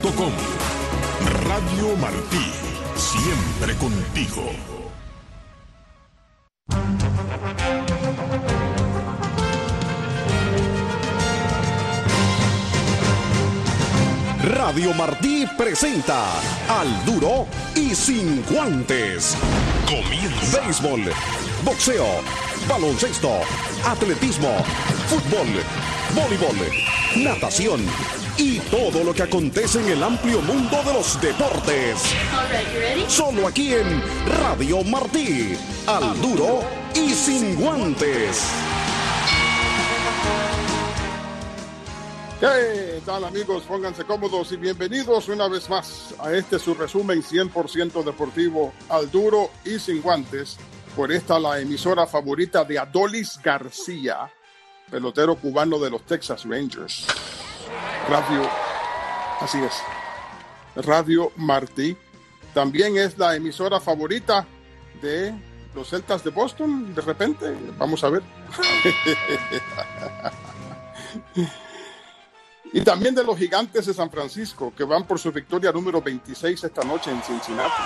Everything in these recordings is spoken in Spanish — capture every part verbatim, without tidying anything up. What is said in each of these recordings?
Com. Radio Martí, siempre contigo. Radio Martí presenta Al Duro y Sin Guantes. Comienza. Béisbol, boxeo, baloncesto, atletismo, fútbol, voleibol, natación y todo lo que acontece en el amplio mundo de los deportes. Solo aquí en Radio Martí, Al Duro y Sin Guantes. ¿Qué tal, amigos? Pónganse cómodos y bienvenidos una vez más a este su resumen cien por ciento deportivo, Al Duro y Sin Guantes, por esta la emisora favorita de Adolis García, pelotero cubano de los Texas Rangers. Radio, así es, Radio Martí. También es la emisora favorita de los Celtas de Boston, de repente, vamos a ver. Y también de los Gigantes de San Francisco, que van por su victoria número veintiséis esta noche en Cincinnati.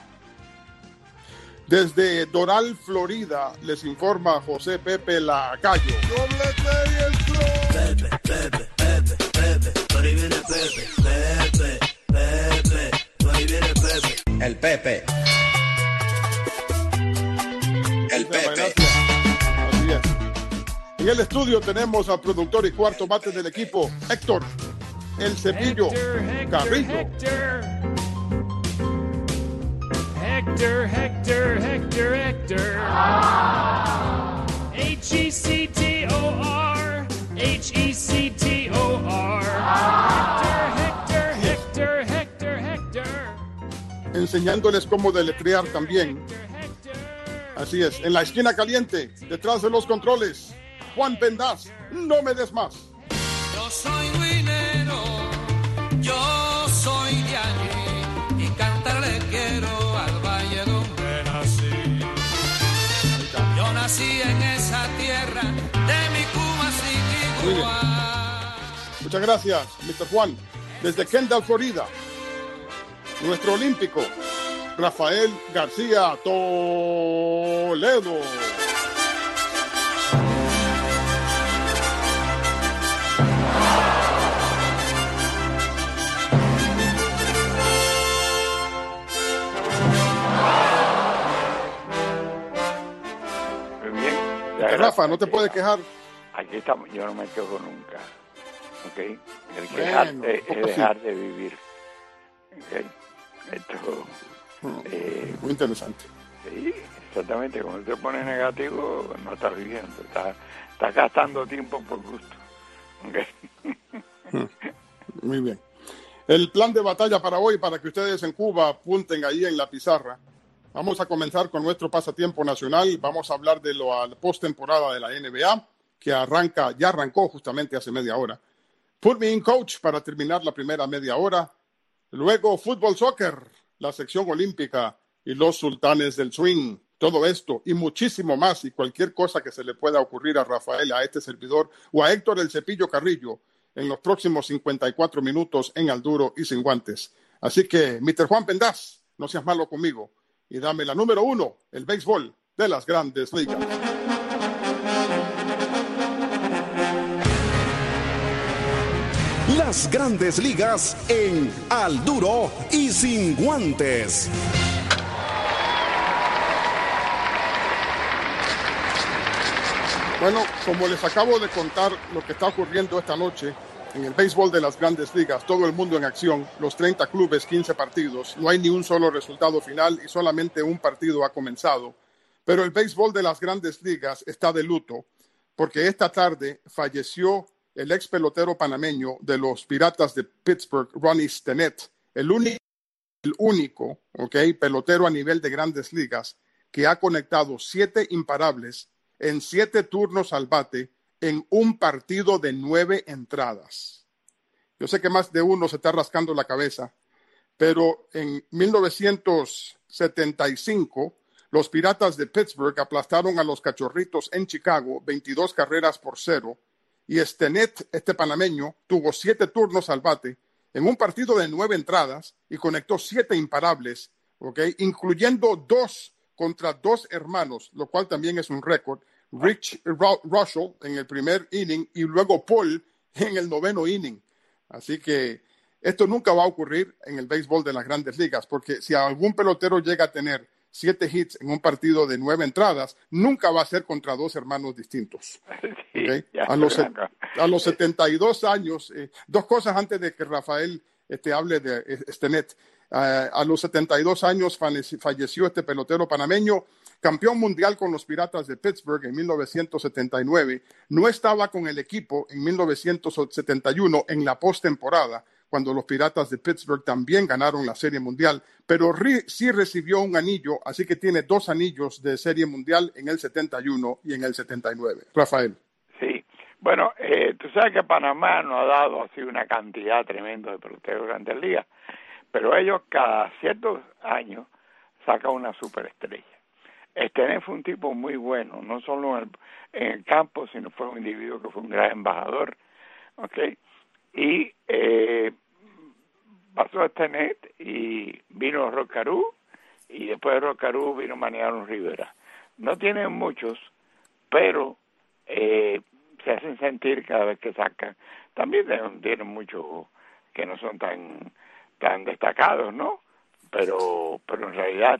Desde Doral, Florida, les informa José Pepe Lacayo. Pepe, Pepe, Pepe, Pepe, por ahí viene Pepe, Pepe, Pepe, por ahí viene Pepe. El Pepe. El Pepe. Así es. En el estudio tenemos al productor y cuarto bate del equipo, Héctor El Cepillo Carrillo. Hector, Hector, Hector, Hector. H E C T O R, H E C T O R. Hector, Hector, Hector, Hector, Hector. Enseñándoles cómo deletrear también. Así es, en la esquina caliente, detrás de los controles, Juan Pendaz, no me des más. Yo soy guinero, yo soy de allí, y cantarle quiero al valle donde nací. Yo nací en esa tierra de mi Cuba sin igual. Muchas gracias, mister Juan. Desde Kendall, Florida, nuestro olímpico, Rafael García Toledo. Rafa, no te puedes quejar. Aquí estamos, yo no me quejo nunca. ¿Ok? El Bueno, quejarte es sí. dejar de vivir. ¿Ok? Esto. Eh, Muy interesante. sí, exactamente. Cuando te pones negativo, no estás viviendo. Estás, estás gastando tiempo por gusto. ¿Ok? Muy bien. El plan de batalla para hoy, para que ustedes en Cuba apunten ahí en la pizarra. Vamos a comenzar con nuestro pasatiempo nacional. Vamos a hablar de la postemporada de la N B A, que arranca, ya arrancó justamente hace media hora. Put Me In Coach para terminar la primera media hora. Luego fútbol soccer, la sección olímpica y los sultanes del swing. Todo esto y muchísimo más y cualquier cosa que se le pueda ocurrir a Rafael, a este servidor o a Héctor El Cepillo Carrillo en los próximos cincuenta y cuatro minutos en Al Duro y Sin Guantes. Así que, mister Juan Pendaz, no seas malo conmigo. Y dame la número uno, el béisbol de las Grandes Ligas. Las Grandes Ligas en Al Duro y Sin Guantes. Bueno, como les acabo de contar lo que está ocurriendo esta noche en el béisbol de las Grandes Ligas, todo el mundo en acción, los treinta clubes, quince partidos, no hay ni un solo resultado final y solamente un partido ha comenzado. Pero el béisbol de las Grandes Ligas está de luto porque esta tarde falleció el ex pelotero panameño de los Piratas de Pittsburgh, Ronnie Stennett, el único, el único okay, pelotero a nivel de Grandes Ligas que ha conectado siete imparables en siete turnos al bate en un partido de nueve entradas. Yo sé que más de uno se está rascando la cabeza, pero en mil novecientos setenta y cinco los Piratas de Pittsburgh aplastaron a los Cachorritos en Chicago veintidós carreras por cero y Stennett, este panameño, tuvo siete turnos al bate en un partido de nueve entradas y conectó siete imparables, ¿okay? Incluyendo dos contra dos hermanos, lo cual también es un récord. Rich Russell en el primer inning y luego Paul en el noveno inning. Así que esto nunca va a ocurrir en el béisbol de las Grandes Ligas, porque si algún pelotero llega a tener siete hits en un partido de nueve entradas, nunca va a ser contra dos hermanos distintos. Sí, ¿Okay? ya, a, los, a los setenta y dos años, eh, dos cosas antes de que Rafael este, hable de Stennett. Uh, a los setenta y dos años falleció este pelotero panameño, campeón mundial con los Piratas de Pittsburgh en mil novecientos setenta y nueve. No estaba con el equipo en mil novecientos setenta y uno en la postemporada, cuando los Piratas de Pittsburgh también ganaron la Serie Mundial, pero re- sí recibió un anillo, así que tiene dos anillos de Serie Mundial en el setenta y uno y en el setenta y nueve. Rafael. Sí, bueno, eh, tú sabes que Panamá no ha dado así una cantidad tremenda de peloteros de Grandes Ligas, pero ellos cada ciertos años sacan una superestrella. Stennett fue un tipo muy bueno, no solo en el, en el campo, sino fue un individuo que fue un gran embajador, ¿ok? Y eh, pasó Stennett y vino Rocarú, y después de Rocarú vino Mariano Rivera. No tienen muchos, pero eh, se hacen sentir cada vez que sacan. También tienen muchos que no son tan tan destacados, ¿no? Pero pero en realidad,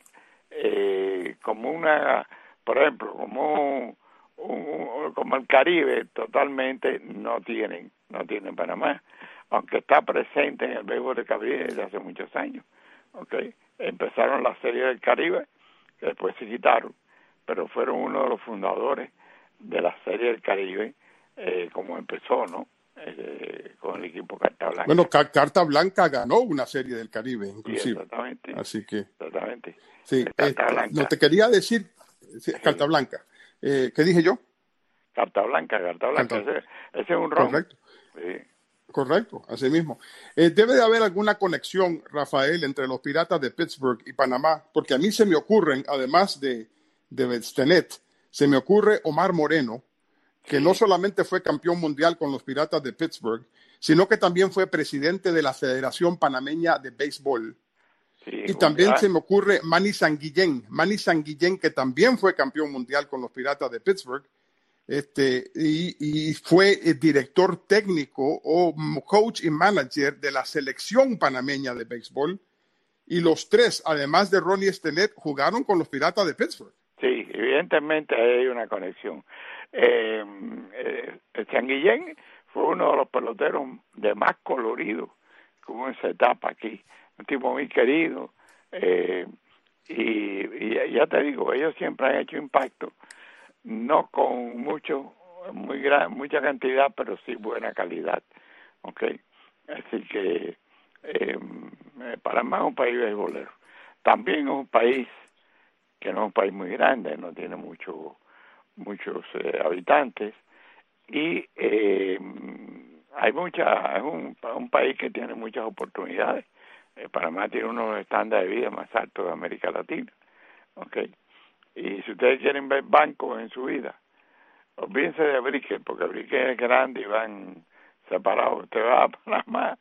eh, como una, por ejemplo, como un, como el Caribe, totalmente no tienen, no tienen Panamá, aunque está presente en el béisbol del Caribe desde hace muchos años, ¿ok? Empezaron la Serie del Caribe, que después se quitaron, pero fueron uno de los fundadores de la Serie del Caribe, eh, como empezó, ¿no? Eh, con el equipo Carta Blanca. Bueno, Carta Blanca ganó una Serie del Caribe, inclusive. Sí, exactamente. Así que, exactamente. sí, Carta este, Blanca. no te quería decir, sí, Carta Blanca. Eh, ¿Qué dije yo? Carta Blanca, Carta Blanca. Carta... Ese, ese es un ron. Correcto. Sí. Correcto, así mismo. Eh, debe de haber alguna conexión, Rafael, entre los Piratas de Pittsburgh y Panamá, porque a mí se me ocurren, además de, de Stennett, se me ocurre Omar Moreno, que sí. No solamente fue campeón mundial con los Piratas de Pittsburgh, sino que también fue presidente de la Federación Panameña de Béisbol. Sí, y también mundial. Se me ocurre Manny Sanguillén, Manny Sanguillén, que también fue campeón mundial con los Piratas de Pittsburgh, este, y, y fue el director técnico o coach y manager de la selección panameña de béisbol. Y los tres, además de Ronnie Stennett, jugaron con los Piratas de Pittsburgh. Sí, evidentemente hay una conexión. Eh, eh, Sanguillén fue uno de los peloteros de más colorido que hubo en esa etapa aquí, un tipo muy querido, eh, y, y ya te digo, ellos siempre han hecho impacto, no con mucho, muy gran, mucha cantidad, pero sí buena calidad, okay. Así que eh, Panamá es un país beisbolero, también es un país que no es un país muy grande, no tiene mucho muchos eh, habitantes, y eh, hay mucha, es un, un país que tiene muchas oportunidades. eh, Panamá tiene unos estándares de vida más altos de América Latina, okay. Y si ustedes quieren ver bancos en su vida, olvídense de Brickell, porque Brickell es grande y van separados. Usted va a Panamá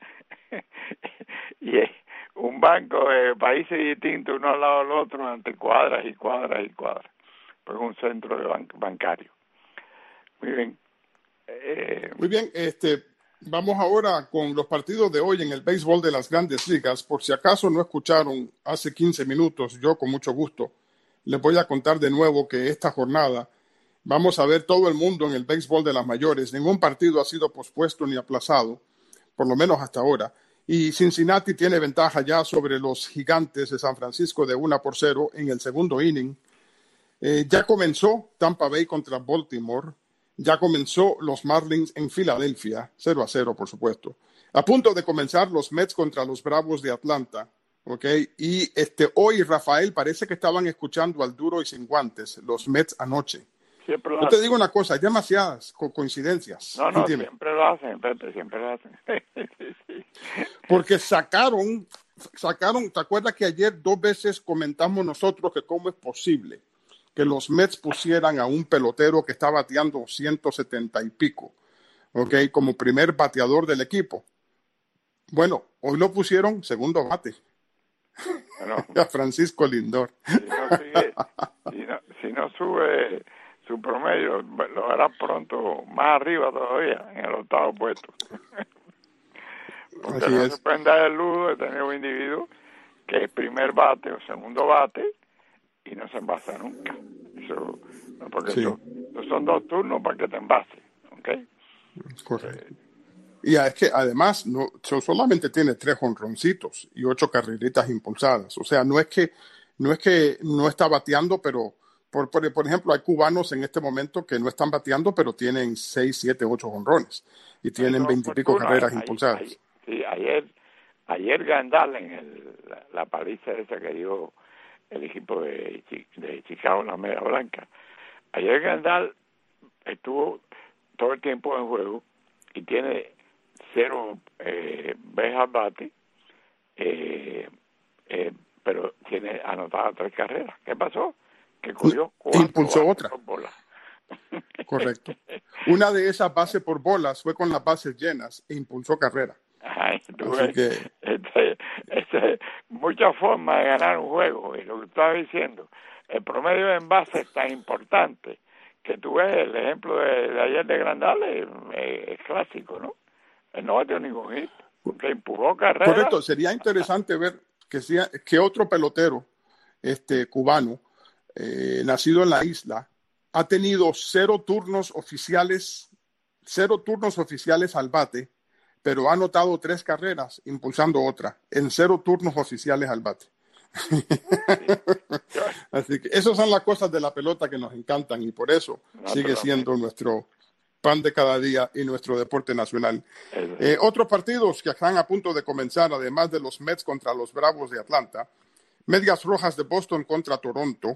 y es un banco de países distintos, uno al lado del otro, ante cuadras y cuadras y cuadras. Pues un centro de ban- bancario. Muy bien. Eh, Muy bien, este, vamos ahora con los partidos de hoy en el béisbol de las Grandes Ligas. Por si acaso no escucharon hace quince minutos, yo con mucho gusto les voy a contar de nuevo que esta jornada vamos a ver todo el mundo en el béisbol de las mayores. Ningún partido ha sido pospuesto ni aplazado, por lo menos hasta ahora. Y Cincinnati tiene ventaja ya sobre los Gigantes de San Francisco de una por cero en el segundo inning. Eh, ya comenzó Tampa Bay contra Baltimore. Ya comenzó los Marlins en Filadelfia, cero a cero, por supuesto. A punto de comenzar los Mets contra los Bravos de Atlanta. Okay. Y este, hoy, Rafael, parece que estaban escuchando al duro y sin guantes, los Mets anoche. Siempre lo Yo hacen. te digo una cosa, hay demasiadas co- coincidencias. No, no, Entiende. siempre lo hacen, Pepe, siempre lo hacen. Porque sacaron, sacaron, ¿te acuerdas que ayer dos veces comentamos nosotros que cómo es posible que los Mets pusieran a un pelotero que está bateando ciento setenta y pico, okay, como primer bateador del equipo? Bueno, hoy lo pusieron segundo bate. Bueno, a Francisco Lindor. Si no, sigue, si no, si no sube su promedio, lo hará pronto más arriba todavía, en el octavo puesto. Porque Así no es. se pueden dar el lujo de tener un individuo que es primer bate o segundo bate y no se envasa nunca. Eso, no, porque Sí. eso, eso son dos turnos para que te envase, ¿ok? Correcto. Y es que además no so- solamente tiene tres jonroncitos y ocho carreritas impulsadas. O sea, no es que no es que no está bateando, pero por, por, por ejemplo, hay cubanos en este momento que no están bateando, pero tienen seis, siete, ocho jonrones y tienen Eso, veintipico fortuna, carreras ay- impulsadas. ay- sí, ayer, ayer Gandal en el, la, la paliza esa que dio el equipo de, Chi- de Chicago, la Media Blanca. Ayer Gandal estuvo todo el tiempo en juego y tiene cero eh, veces al bate, eh, eh, pero tiene anotadas tres carreras. ¿Qué pasó? Que cogió cuatro Impulsó bases otra. por bola. Correcto. Una de esas bases por bolas fue con las bases llenas e impulsó carrera. Ay, tú Así ves, que- este, este, muchas formas de ganar un juego, y lo que estaba diciendo, el promedio de envase es tan importante que tú ves el ejemplo de, de ayer de Grandales, eh, es clásico, ¿no? Él no batió ningún hit, que empujó carrera. Correcto, sería interesante ver que, sea, que otro pelotero este, cubano, eh, nacido en la isla, ha tenido cero turnos oficiales, cero turnos oficiales al bate, pero ha anotado tres carreras, impulsando otra, en cero turnos oficiales al bate. Así que esas son las cosas de la pelota que nos encantan y por eso sigue siendo nuestro pan de cada día y nuestro deporte nacional. Eh, otros partidos que están a punto de comenzar, además de los Mets contra los Bravos de Atlanta, Medias Rojas de Boston contra Toronto.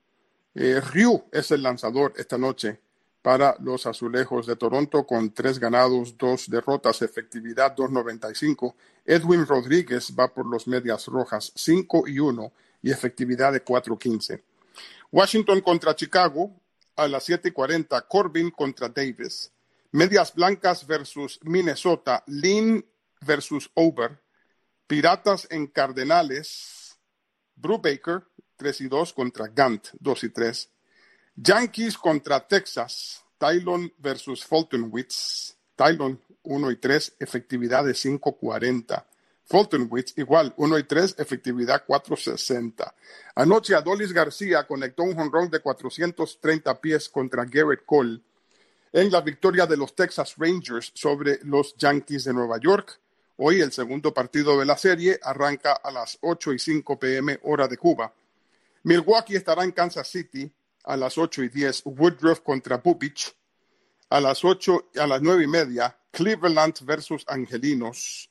Eh, Ryu es el lanzador esta noche para los Azulejos de Toronto con tres ganados, dos derrotas, efectividad dos noventa y cinco. Edwin Rodríguez va por los Medias Rojas cinco y uno y efectividad de cuatro quince. Washington contra Chicago a las siete y cuarenta. Corbin contra Davis. Medias Blancas versus Minnesota. Lynn versus Ober. Piratas en Cardenales. Brubaker tres y dos contra Gant dos y tres. Yankees contra Texas. Tylon versus Fultonwitz. Tylon uno y tres, efectividad de cinco cuarenta. Fultonwitz igual, uno y tres, efectividad cuatro sesenta. Anoche Adolis García conectó un jonrón de cuatrocientos treinta pies contra Garrett Cole en la victoria de los Texas Rangers sobre los Yankees de Nueva York. Hoy el segundo partido de la serie arranca a las ocho y cinco p m hora de Cuba. Milwaukee estará en Kansas City a las ocho y diez. Woodruff contra Bubich. A las ocho, a las nueve y media, Cleveland versus Angelinos.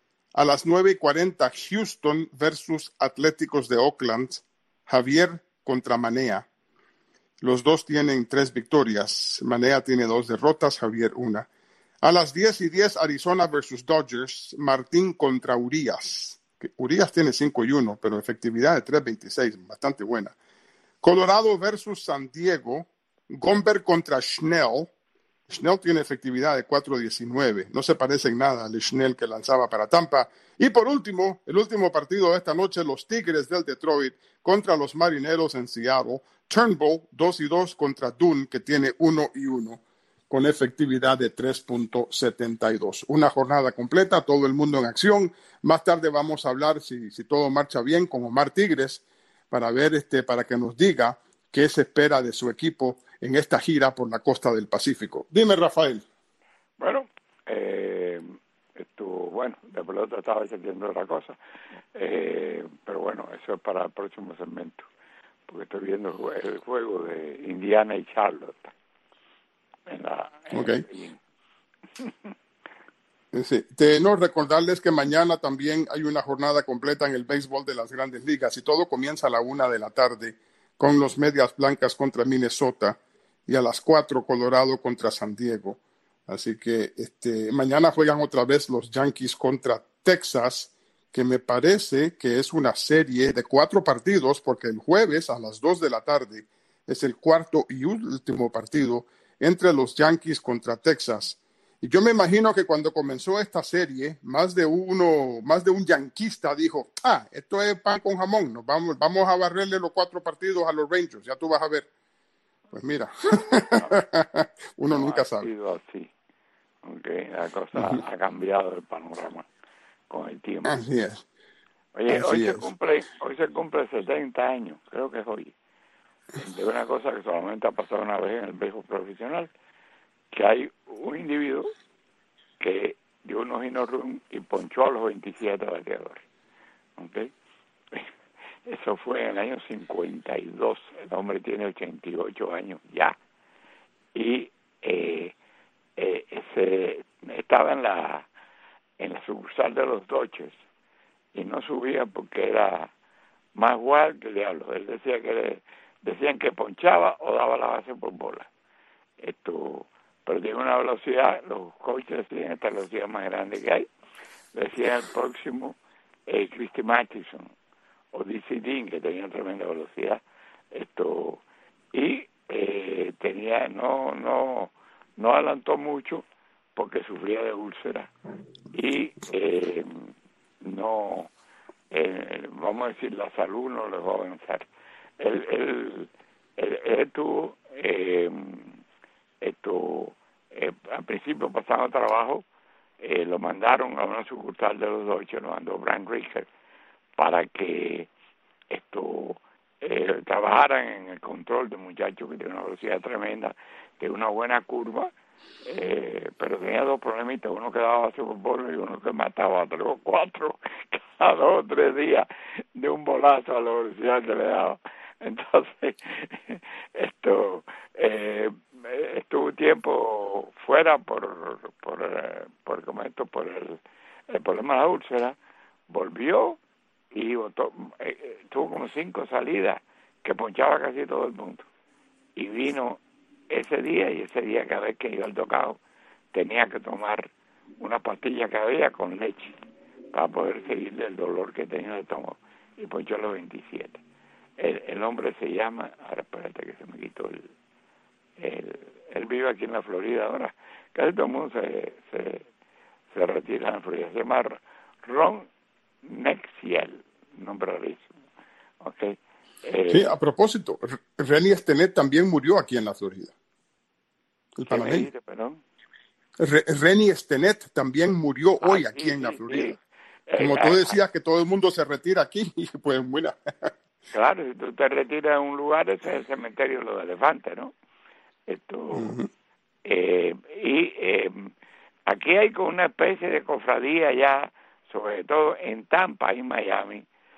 A las nueve y cuarenta, Houston versus Atléticos de Oakland. Javier contra Manea. Los dos tienen tres victorias. Manea tiene dos derrotas, Javier una. A las diez y diez, Arizona versus Dodgers. Martín contra Urias. Urias tiene cinco y uno, pero efectividad de tres veintiséis, bastante buena. Colorado versus San Diego. Gomber contra Schnell. Schnell tiene efectividad de cuatro diecinueve. No se parece en nada al Schnell que lanzaba para Tampa. Y por último, el último partido de esta noche, los Tigres del Detroit contra los Marineros en Seattle. Turnbull dos y dos contra Dunn, que tiene uno y uno, con efectividad de tres punto setenta y dos. Una jornada completa, todo el mundo en acción. Más tarde vamos a hablar, si, si todo marcha bien, con Omar Tigres, para ver, este, para que nos diga qué se espera de su equipo en esta gira por la costa del Pacífico. Dime, Rafael. Bueno, eh, estuvo, bueno, de pelota estaba diciendo otra cosa, eh, pero bueno, eso es para el próximo segmento, porque estoy viendo el, jue- el juego de Indiana y Charlotte. En la, en Ok. el- Sí. De no recordarles que mañana también hay una jornada completa en el béisbol de las Grandes Ligas y todo comienza a la una de la tarde con los Medias Blancas contra Minnesota y a las cuatro Colorado contra San Diego. Así que este, mañana juegan otra vez los Yankees contra Texas, que me parece que es una serie de cuatro partidos, porque el jueves a las dos de la tarde es el cuarto y último partido entre los Yankees contra Texas. Y yo me imagino que cuando comenzó esta serie, más de uno, más de un yanquista dijo, ah, esto es pan con jamón, nos vamos, vamos a barrerle los cuatro partidos a los Rangers, ya tú vas a ver. Pues mira, uno no nunca ha sabe. sido así. Okay, la cosa uh-huh. ha cambiado el panorama con el tiempo. Así es. Oye, Así hoy es. se cumple, hoy se cumple setenta años, creo que es hoy, de una cosa que solamente ha pasado una vez en el béisbol profesional, que hay un individuo que dio unos hino run y ponchó a los veintisiete bateadores. ¿Okay? Eso fue en el año cincuenta y dos. El hombre tiene ochenta y ocho años ya. Y eh, eh, ese, estaba en la en la sucursal de los Dodgers y no subía porque era más guay que el diablo. Él decía que le, decían que ponchaba o daba la base por bola. Esto, pero tiene una velocidad, los coaches decían esta velocidad más grande que hay. Decían el próximo eh, Christy Mathewson o D C Dean, que tenía tremenda velocidad. Esto, y eh, tenía, no, no, no adelantó mucho porque sufría de úlcera y eh, no, eh, vamos a decir, la salud no le va a avanzar. Él, él, él, él tuvo, eh, esto, eh, al principio pasando trabajo, eh, lo mandaron a una sucursal de los Dodgers, lo mandó Brian Ricker, para que esto eh, trabajaran en el control de muchachos que tienen una velocidad tremenda, de una buena curva, eh, pero tenía dos problemitas, uno que daba base por bola y uno que mataba a tres o cuatro cada dos o tres días de un bolazo a la velocidad que le daba. Entonces, esto eh, estuvo un tiempo fuera por por por, por, como esto, por el, el problema de la úlcera, volvió y votó, eh, tuvo como cinco salidas que ponchaba casi todo el mundo y vino ese día y ese día cada vez que iba al tocado tenía que tomar una pastilla que había con leche para poder seguirle el dolor que tenía de estómago y ponchó a los veintisiete. El, el hombre se llama, ahora espérate que se me quitó el, el él vive aquí en la Florida ahora, casi todo el mundo se, se, se retira en la Florida, se llama Ron Nexiel, nombre rarísimo. Okay. Eh, sí, a propósito, Renny Stenett también murió aquí en la Florida. El panameño. Dice, perdón? Renny Stenett también murió ah, hoy sí, aquí en la sí, Florida. Sí. Eh, Como tú decías que todo el mundo se retira aquí, y pues mira. Claro, si tú te retiras en un lugar, ese es el cementerio de los elefantes, ¿no? Esto, uh-huh. eh, y eh, aquí hay como una especie de cofradía ya, sobre todo en Tampa y Miami,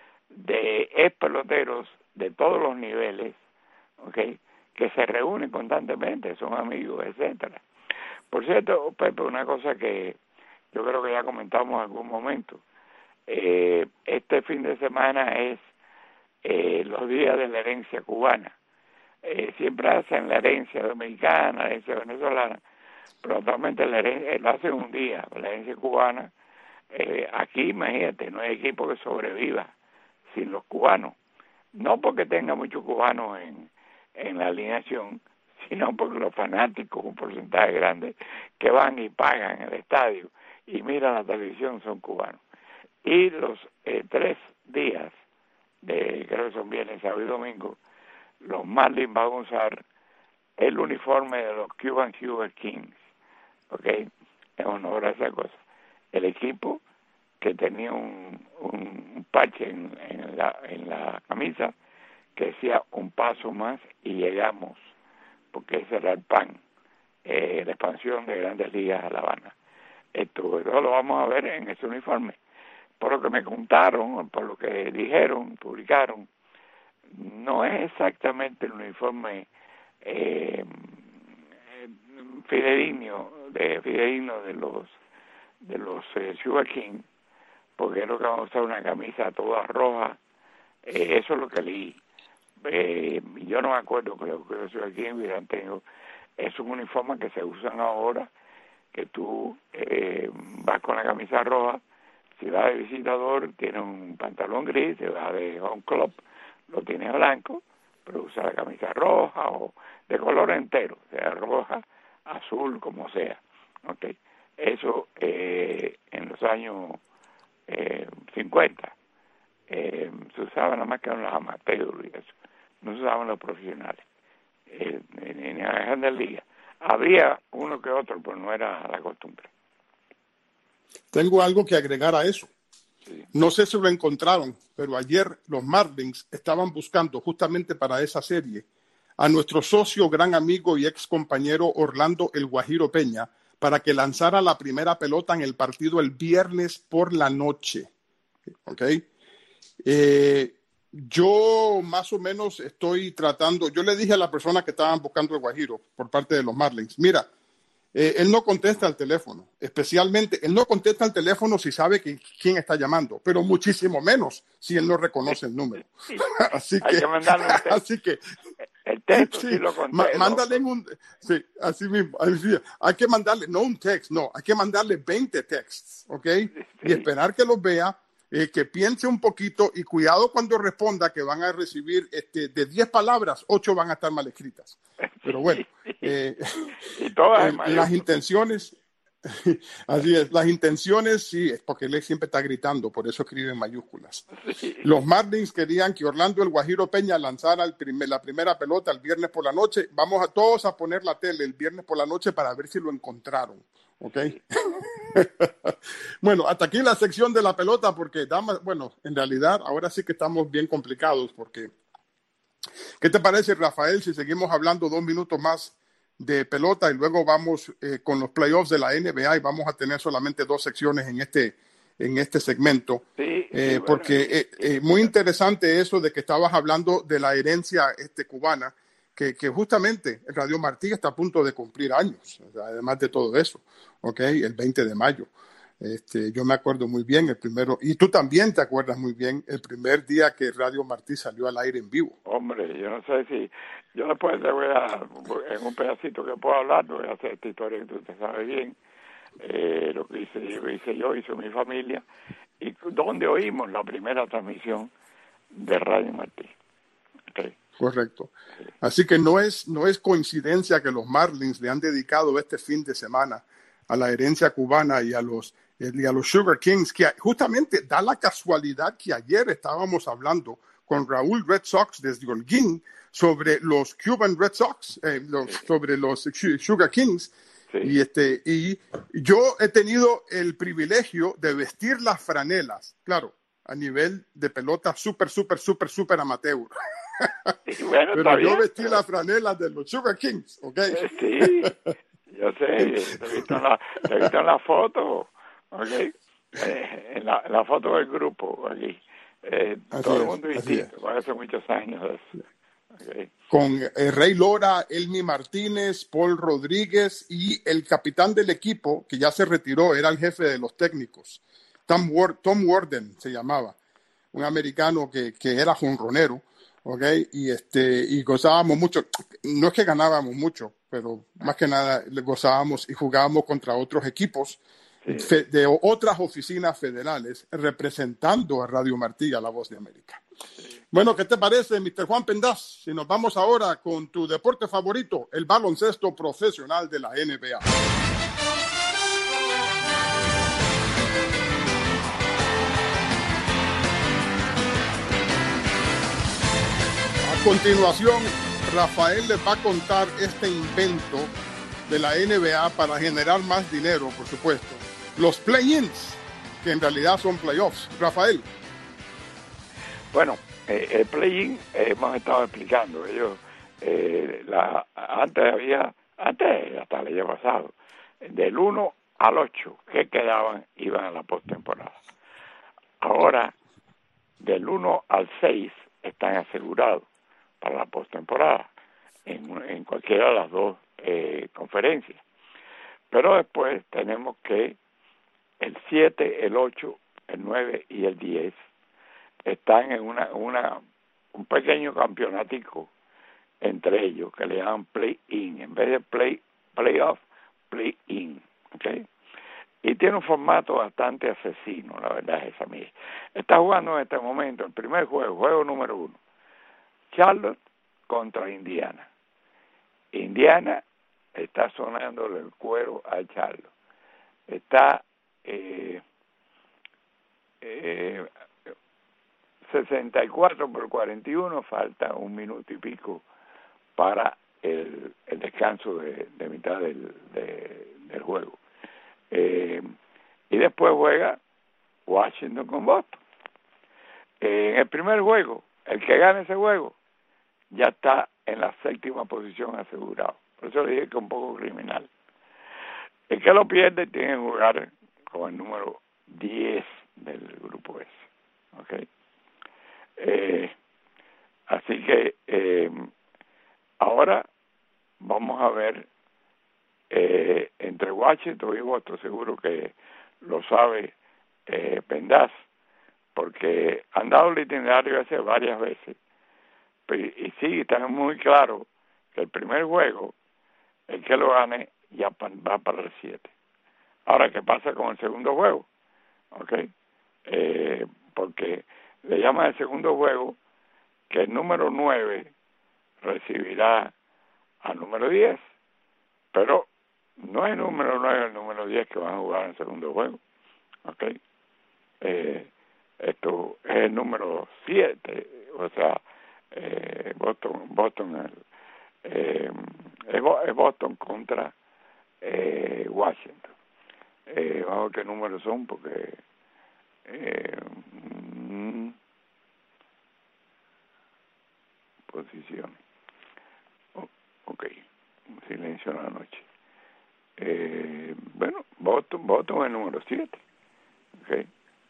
de ex peloteros de todos los niveles, ¿okay? Que se reúnen constantemente, son amigos, etcétera. Por cierto, Pepe, una cosa que yo creo que ya comentamos en algún momento, eh, este fin de semana es eh, los días de la herencia cubana. Eh, siempre hacen la herencia dominicana, la herencia venezolana, pero actualmente la herencia, lo hacen un día, la herencia cubana. Eh, aquí, imagínate, no hay equipo que sobreviva sin los cubanos. No porque tenga muchos cubanos en, en la alineación, sino porque los fanáticos, un porcentaje grande, que van y pagan el estadio y miran la televisión son cubanos. Y los eh, tres días, de creo que son viernes, sábado y domingo, los Marlins van a usar el uniforme de los Cuban Sugar Kings, ¿ok? En honor a esa cosa. El equipo que tenía un, un parche en, en, la, en la camisa que decía un paso más y llegamos, porque ese era el P A N, eh, la expansión de Grandes Ligas a La Habana. Esto, esto lo vamos a ver en ese uniforme. Por lo que me contaron, por lo que dijeron, publicaron, no es exactamente el uniforme eh, fidedigno de fidedigno de los de los eh, Sugar King, porque creo que vamos a usar una camisa toda roja, eh, eso es lo que leí. Eh, yo no me acuerdo, creo que los Sugar King hubieran tenido, es un uniforme que se usan ahora, que tú eh, vas con la camisa roja, si vas de visitador tienes un pantalón gris, si vas de home club lo tienes blanco, pero usa la camisa roja o de color entero, sea roja, azul, como sea, ¿okay? Eso eh, en los años eh, cincuenta eh, se usaban nada más que en los amateurs y eso, no se usaban los profesionales, eh, ni en la Grandes Ligas. Había uno que otro, pero no era la costumbre. Tengo algo que agregar a eso. Sí. No sé si lo encontraron, pero ayer los Marlins estaban buscando justamente para esa serie a nuestro socio, gran amigo y ex compañero Orlando El Guajiro Peña para que lanzara la primera pelota en el partido el viernes por la noche. ¿Ok? Eh, yo más o menos estoy tratando, yo le dije a la persona que estaban buscando el Guajiro por parte de los Marlins, mira, eh, él no contesta el teléfono, especialmente, él no contesta el teléfono si sabe que, quién está llamando, pero muchísimo menos si él no reconoce el número. así que, que así que el texto sí, sí lo conté, mándale un, sí, así mismo, así, hay que mandarle, no un text, no, hay que mandarle veinte texts, ¿ok? Sí. Y esperar que los vea, eh, que piense un poquito y cuidado cuando responda que van a recibir, este, de diez palabras, ocho van a estar mal escritas. Pero bueno, eh, y todas eh, las intenciones, así es, las intenciones sí, es porque él siempre está gritando, por eso escribe en mayúsculas. Sí. Los Marlins querían que Orlando El Guajiro Peña lanzara el primer, la primera pelota el viernes por la noche. Vamos a todos a poner la tele el viernes por la noche para ver si lo encontraron, ¿ok? Sí. Bueno, hasta aquí la sección de la pelota porque, damas, bueno, en realidad ahora sí que estamos bien complicados porque, ¿qué te parece, Rafael, si seguimos hablando dos minutos más de pelota y luego vamos eh, con los playoffs de la N B A y vamos a tener solamente dos secciones en este en este segmento? Sí, eh, sí, bueno, porque eh, eh, muy interesante eso de que estabas hablando de la herencia este, cubana, que, que justamente Radio Martí está a punto de cumplir años, o sea, además de todo eso, ¿okay? El veinte de mayo. Este, yo me acuerdo muy bien el primero, y tú también te acuerdas muy bien el primer día que Radio Martí salió al aire en vivo. Hombre, yo no sé si, yo después te voy a, en un pedacito que puedo hablar, voy a hacer esta historia que tú te sabes bien, eh, lo que hice, lo hice yo, hizo mi familia, y donde oímos la primera transmisión de Radio Martí. Okay. Correcto. Así que no es, no es coincidencia que los Marlins le han dedicado este fin de semana a la herencia cubana y a los y a los Sugar Kings, que justamente da la casualidad que ayer estábamos hablando con Raúl Red Sox desde Holguín sobre los Cuban Red Sox, eh, los, sobre los Sugar Kings, sí. y este y yo he tenido el privilegio de vestir las franelas, claro, a nivel de pelota súper, súper, súper, súper amateur. Bueno, pero yo bien, vestí pero... las franelas de los Sugar Kings, ¿ok? Sí, yo sé, te he visto en la, te he visto en la foto, ¿ok? Eh, en, la, en la foto del grupo, aquí. Eh, todo es, el mundo distinto, hace muchos años de eso. Okay. Con eh, Rey Lora, Elmi Martínez, Paul Rodríguez y el capitán del equipo, que ya se retiró, era el jefe de los técnicos, Tom, War- Tom Warden se llamaba, un americano que, que era jonronero. Okay, y este y gozábamos mucho, no es que ganábamos mucho, pero más que nada gozábamos y jugábamos contra otros equipos sí. fe, de otras oficinas federales representando a Radio Martí, a La Voz de América. Sí. Bueno, ¿qué te parece, mister Juan Pendaz? Si nos vamos ahora con tu deporte favorito, el baloncesto profesional de la N B A. A continuación, Rafael les va a contar este invento de la N B A para generar más dinero, por supuesto. Los play-ins, que en realidad son playoffs. Rafael. Bueno, eh, el play-in eh, hemos estado explicando. Ellos, eh, la, antes había, antes hasta el año pasado, del uno al ocho que quedaban iban a la postemporada. Ahora, del uno al seis están asegurados para la postemporada en, en cualquiera de las dos eh, conferencias. Pero después tenemos que el siete, el ocho, el nueve y el diez están en una, una un pequeño campeonatico entre ellos que le llaman play-in, en vez de play playoff, play-in, ¿okay? Y tiene un formato bastante asesino, la verdad es esa mía. Está jugando en este momento el primer juego, juego número uno, Charlotte contra Indiana. Indiana está sonándole el cuero a Charlotte. está eh, eh, sesenta y cuatro por cuarenta y uno, falta un minuto y pico para el, el descanso de, de mitad del, de, del juego. Eh, y después juega Washington con Boston. Eh, en el primer juego, el que gane ese juego ya está en la séptima posición asegurado. Por eso le dije que es un poco criminal. El que lo pierde tiene que jugar con el número diez del grupo S. ¿Okay? Eh, así que eh, ahora vamos a ver eh, entre Washington y Boston, seguro que lo sabe eh, Pendas, porque han dado el itinerario hace varias veces, y sí, está muy claro que el primer juego, el que lo gane, ya va para el siete. Ahora, ¿qué pasa con el segundo juego? ¿Okay? Eh, porque le llaman el segundo juego que el número nueve recibirá al número diez, pero no es el número nueve y el número diez que van a jugar en el segundo juego. ¿Okay? Eh, esto es el número siete, o sea, eh, Boston, Boston el, eh, es Boston contra eh, Washington. Eh, vamos a ver qué números son, porque eh, mm, posiciones. Oh, ok, silencio en la noche. Eh, bueno, Boston, Boston es el número siete, okay,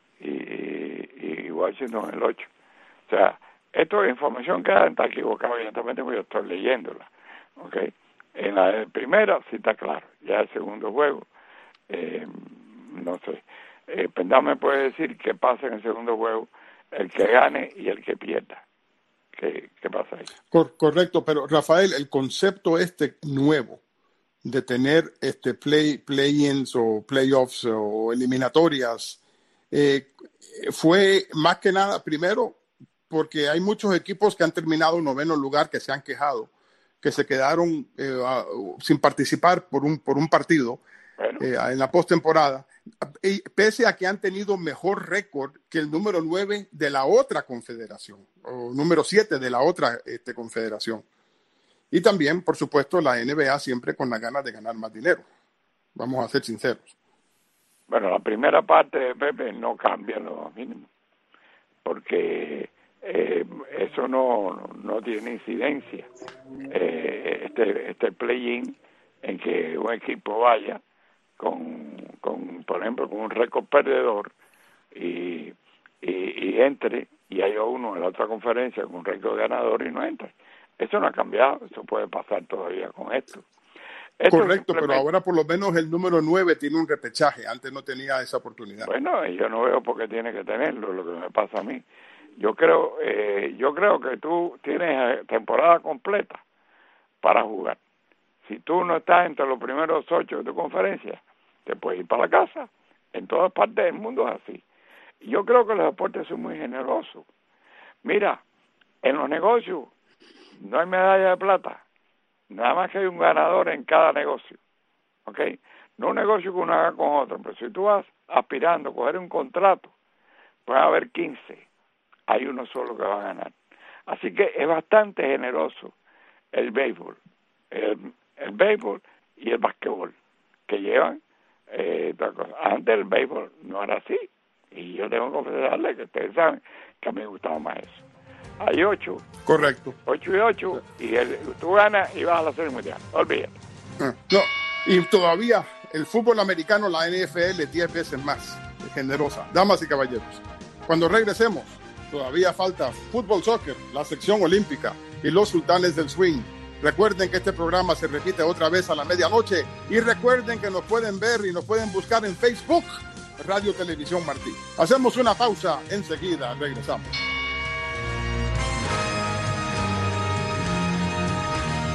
y, y Washington el ocho. O sea, esto es información que está equivocada, evidentemente, porque yo estoy leyéndola. Okay. En la primera sí está claro, ya el segundo juego, eh, no sé. Eh, Pendas me puede decir qué pasa en el segundo juego, el que gane y el que pierda. ¿Qué, qué pasa ahí? Cor- correcto, pero Rafael, el concepto este nuevo de tener este play play-ins o playoffs o eliminatorias eh, fue más que nada, primero, porque hay muchos equipos que han terminado en noveno lugar que se han quejado, que se quedaron eh, uh, sin participar por un por un partido bueno. eh, en la postemporada, y pese a que han tenido mejor récord que el número nueve de la otra confederación, o número siete de la otra este, confederación. Y también, por supuesto, la N B A siempre con las ganas de ganar más dinero. Vamos a ser sinceros. Bueno, la primera parte de Pepe no cambia lo mínimo, porque eh, eso no, no tiene incidencia. Eh, este, este play-in en que un equipo vaya con, con por ejemplo, con un récord perdedor y, y, y entre, y haya uno en la otra conferencia con un récord ganador y no entra. Eso no ha cambiado, eso puede pasar todavía con esto. esto Correcto, simplemente... pero ahora por lo menos el número nueve tiene un repechaje, antes no tenía esa oportunidad. Bueno, yo no veo por qué tiene que tenerlo, lo que me pasa a mí. Yo creo, eh, yo creo que tú tienes temporada completa para jugar. Si tú no estás entre los primeros ocho de tu conferencia, te puedes ir para la casa. En todas partes del mundo es así. Yo creo que los deportes son muy generosos. Mira, en los negocios no hay medalla de plata. Nada más que hay un ganador en cada negocio. ¿Ok? No un negocio que uno haga con otro, pero si tú vas aspirando a coger un contrato, puede haber quince. Hay uno solo que va a ganar. Así que es bastante generoso el béisbol. El, el béisbol y el basquetbol, que llevan eh, otra cosa. Antes el béisbol no era así. Y yo tengo que confesarle que ustedes saben que a mí me gustaba más eso. Hay ocho. Correcto. Ocho y ocho, sí. Y el, tú ganas y vas a la serie mundial. Olvídate. Ah, no, y todavía el fútbol americano, la N F L, diez veces más generosa. Damas y caballeros, cuando regresemos, todavía falta fútbol, soccer, la sección olímpica y los sultanes del swing. Recuerden que este programa se repite otra vez a la medianoche y recuerden que nos pueden ver y nos pueden buscar en Facebook, Radio Televisión Martí. Hacemos una pausa, enseguida regresamos.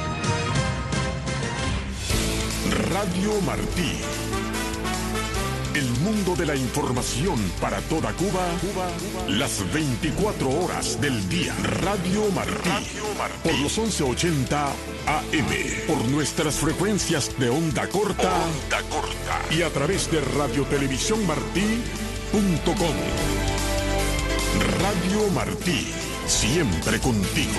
Radio Martí, El mundo de la información para toda Cuba, Cuba, Cuba. Las veinticuatro horas del día. Radio Martí. Radio Martí. Por los once ochenta A M. Por nuestras frecuencias de onda corta. Onda corta. Y a través de radiotelevisiónmartí punto com. Radio Martí. Siempre contigo.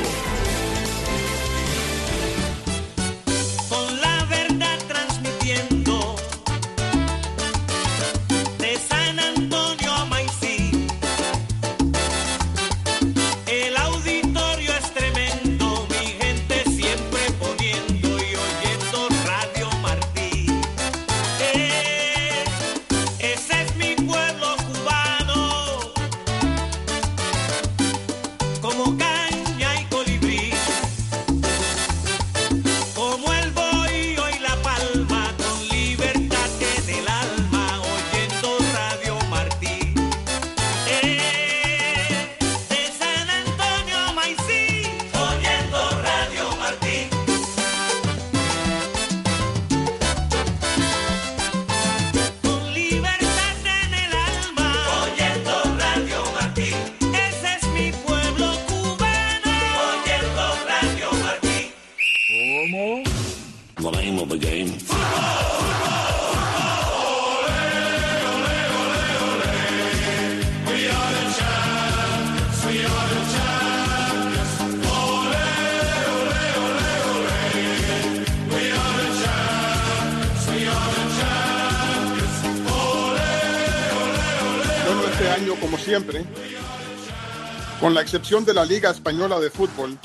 Como siempre, con la excepción de la Liga Española de Fútbol,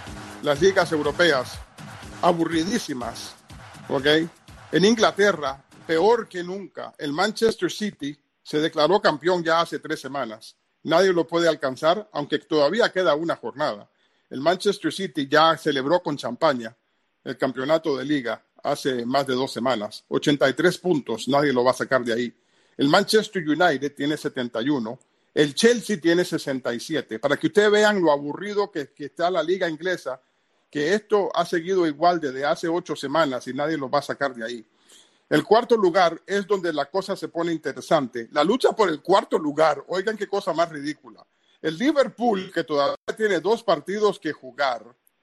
las ligas europeas, aburridísimas, ¿ok? En Inglaterra, peor que nunca, el Manchester City se declaró campeón ya hace tres semanas. Nadie lo puede alcanzar, aunque todavía queda una jornada. El Manchester City ya celebró con champaña el campeonato de liga hace más de dos semanas. ochenta y tres puntos, nadie lo va a sacar de ahí. El Manchester United tiene setenta y uno, el Chelsea tiene sesenta y siete. Para que ustedes vean lo aburrido que, que está la liga inglesa, que esto ha seguido igual desde hace ocho semanas y nadie lo va a sacar de ahí. El cuarto lugar es donde la cosa se pone interesante. La lucha por el cuarto lugar, oigan qué cosa más ridícula. El Liverpool, que todavía tiene dos partidos que jugar,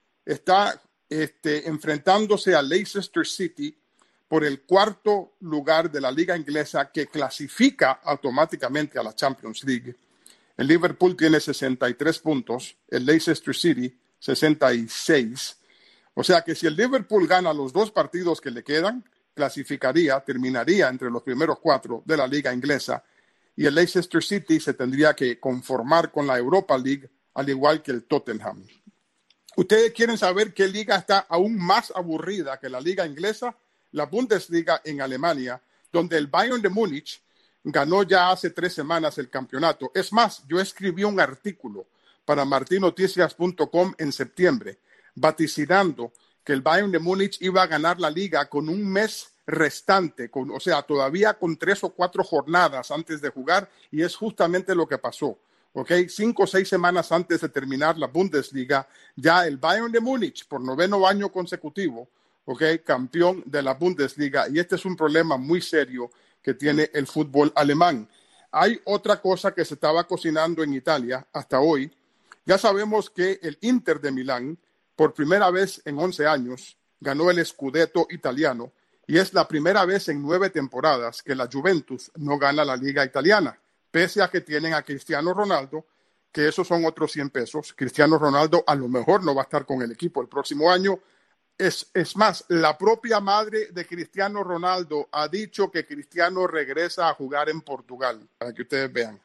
está este, enfrentándose a Leicester City por el cuarto lugar de la liga inglesa que clasifica automáticamente a la Champions League. El Liverpool tiene sesenta y tres puntos, el Leicester City sesenta y seis. O sea que si el Liverpool gana los dos partidos que le quedan, clasificaría, terminaría entre los primeros cuatro de la liga inglesa, y el Leicester City se tendría que conformar con la Europa League, al igual que el Tottenham. ¿Ustedes quieren saber qué liga está aún más aburrida que la liga inglesa? La Bundesliga en Alemania, donde el Bayern de Múnich ganó ya hace tres semanas el campeonato. Es más, yo escribí un artículo para martin noticias punto com en septiembre, vaticinando que el Bayern de Múnich iba a ganar la liga con un mes restante, con, o sea, todavía con tres o cuatro jornadas antes de jugar, y es justamente lo que pasó. ¿Okay? Cinco o seis semanas antes de terminar la Bundesliga, ya el Bayern de Múnich, por noveno año consecutivo, okay, campeón de la Bundesliga, y este es un problema muy serio que tiene el fútbol alemán. Hay otra cosa que se estaba cocinando en Italia hasta hoy. Ya sabemos que el Inter de Milán, por primera vez en once años, ganó el Scudetto italiano, y es la primera vez en nueve temporadas que la Juventus no gana la liga italiana, pese a que tienen a Cristiano Ronaldo, que esos son otros cien pesos. Cristiano Ronaldo a lo mejor no va a estar con el equipo el próximo año. Es, es más, la propia madre de Cristiano Ronaldo ha dicho que Cristiano regresa a jugar en Portugal, para que ustedes vean.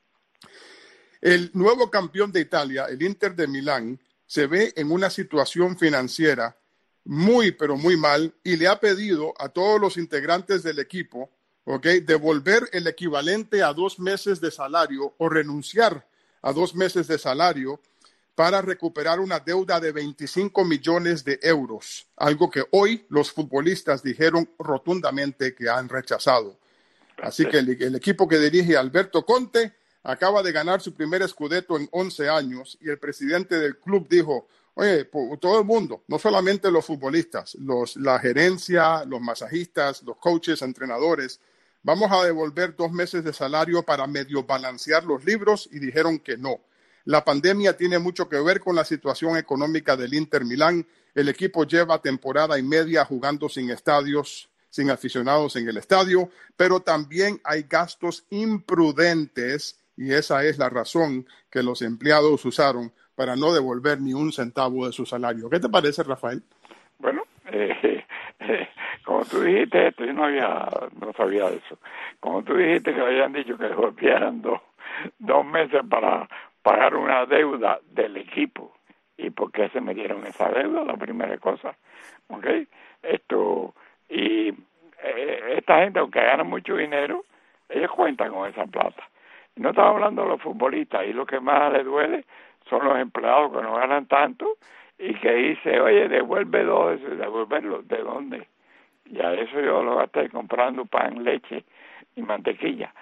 El nuevo campeón de Italia, el Inter de Milán, se ve en una situación financiera muy, pero muy mal, y le ha pedido a todos los integrantes del equipo, ¿okay?, devolver el equivalente a dos meses de salario o renunciar a dos meses de salario para recuperar una deuda de veinticinco millones de euros, algo que hoy los futbolistas dijeron rotundamente que han rechazado. Así que el, el equipo que dirige Alberto Conte acaba de ganar su primer Scudetto en once años, y el presidente del club dijo, oye, todo el mundo, no solamente los futbolistas, los, la gerencia, los masajistas, los coaches, entrenadores, vamos a devolver dos meses de salario para medio balancear los libros y dijeron que no. La pandemia tiene mucho que ver con la situación económica del Inter Milán. El equipo lleva temporada y media jugando sin estadios, sin aficionados en el estadio, pero también hay gastos imprudentes y esa es la razón que los empleados usaron para no devolver ni un centavo de su salario. ¿Qué te parece, Rafael? Bueno, eh, eh, como tú dijiste esto, yo no había, no sabía eso. Como tú dijiste que habían dicho que devolvieran dos, dos meses para pagar una deuda del equipo. ¿Y por qué se metieron esa deuda? La primera cosa, ¿ok? Esto, y eh, esta gente, aunque gana mucho dinero, ellos cuentan con esa plata. Y no estamos hablando de los futbolistas, y lo que más les duele son los empleados que no ganan tanto y que dice, oye, devuelve dos, devuelverlo, ¿de dónde? Y a eso yo lo gasté comprando pan, leche y mantequilla.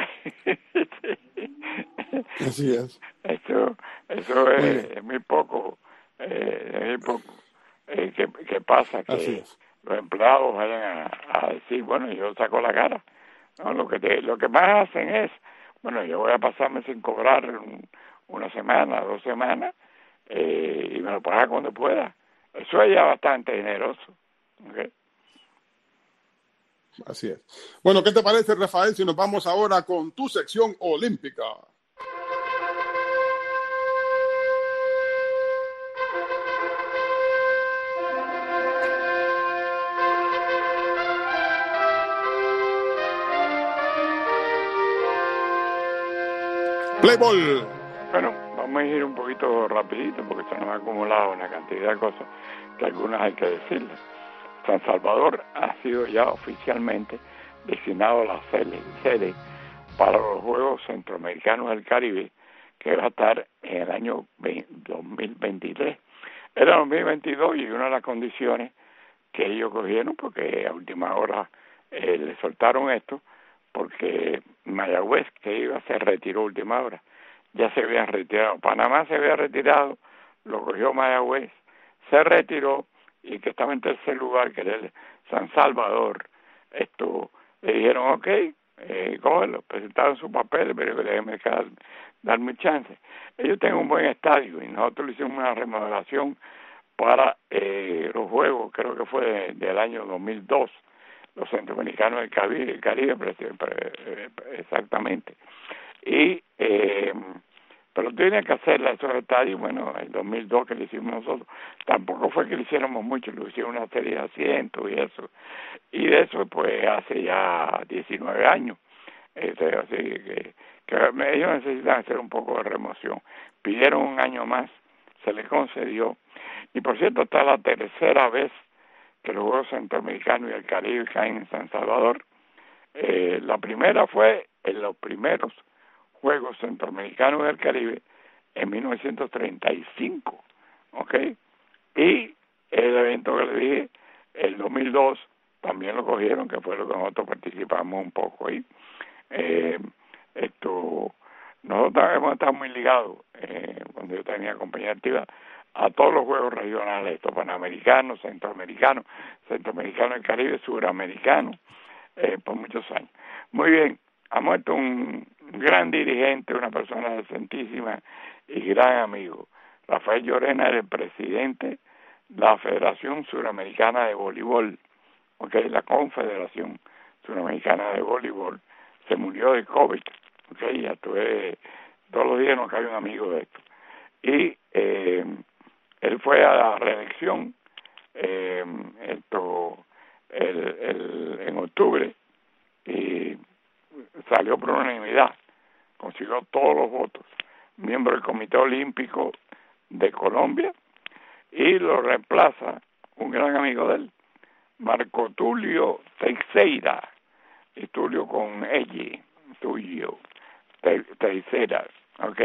Así es. Eso, eso es, es muy poco, eh, es muy poco. Eh, ¿qué, ¿Qué pasa? Que los empleados vayan a, a decir, bueno, yo saco la cara. No, lo que te, lo que más hacen es, bueno, yo voy a pasarme sin cobrar un, una semana, dos semanas, eh, y me lo paga cuando pueda. Eso es ya bastante generoso. ¿Okay? Así es. Bueno, ¿qué te parece, Rafael, si nos vamos ahora con tu sección olímpica? Play ball. Bueno, vamos a ir un poquito rapidito porque se nos ha acumulado una cantidad de cosas que algunas hay que decirles. San Salvador ha sido ya oficialmente designado la sede para los Juegos Centroamericanos del Caribe, que va a estar en el año dos mil veintitrés. Era dos mil veintidós y una de las condiciones que ellos cogieron, porque a última hora eh, le soltaron esto, porque Mayagüez, que iba, se retiró a última hora. Ya se habían retirado. Panamá se había retirado, lo cogió Mayagüez, se retiró, y que estaba en tercer lugar, que era el San Salvador. Esto, le dijeron, ok, eh, cógelo, presentaron su papel, pero déjenme dar, darme chance. Ellos tienen un buen estadio, y nosotros le hicimos una remodelación para eh, los Juegos, creo que fue de, del año dos mil dos, los centroamericanos del Caribe, Caribe exactamente. Y, eh, pero tiene que hacer esos estadios, bueno, el dos mil dos que le hicimos nosotros, tampoco fue que le hiciéramos mucho, le hicieron una serie de asientos y eso, y de eso pues hace ya diecinueve años, este, así que, que ellos necesitan hacer un poco de remoción, pidieron un año más, se les concedió, y por cierto está la tercera vez que los Juegos Centroamericanos y el Caribe caen en San Salvador. Eh, la primera fue en los primeros Juegos Centroamericanos del Caribe en mil novecientos treinta y cinco, ¿ok? Y el evento que le dije, el dos mil dos, también lo cogieron, que fue lo que nosotros participamos un poco ahí. Eh, esto, nosotros hemos estado muy ligados, eh, cuando yo tenía compañía activa, a todos los juegos regionales, estos panamericanos, centroamericanos, centroamericanos del Caribe, suramericanos, eh, por muchos años. Muy bien, ha muerto un gran dirigente, una persona decentísima y gran amigo. Rafael Llorena era el presidente de la Federación Suramericana de Voleibol, okay, la Confederación Suramericana de Voleibol. Se murió de COVID, okay, ya tuve, todos los días nos cae un amigo de esto. Y eh, él fue a la reelección eh, esto, el, el, en octubre y salió por unanimidad, consiguió todos los votos, miembro del Comité Olímpico de Colombia, y lo reemplaza un gran amigo de él, Marco Tulio Teixeira, y Tulio con L, Tulio Teixeira, ¿ok?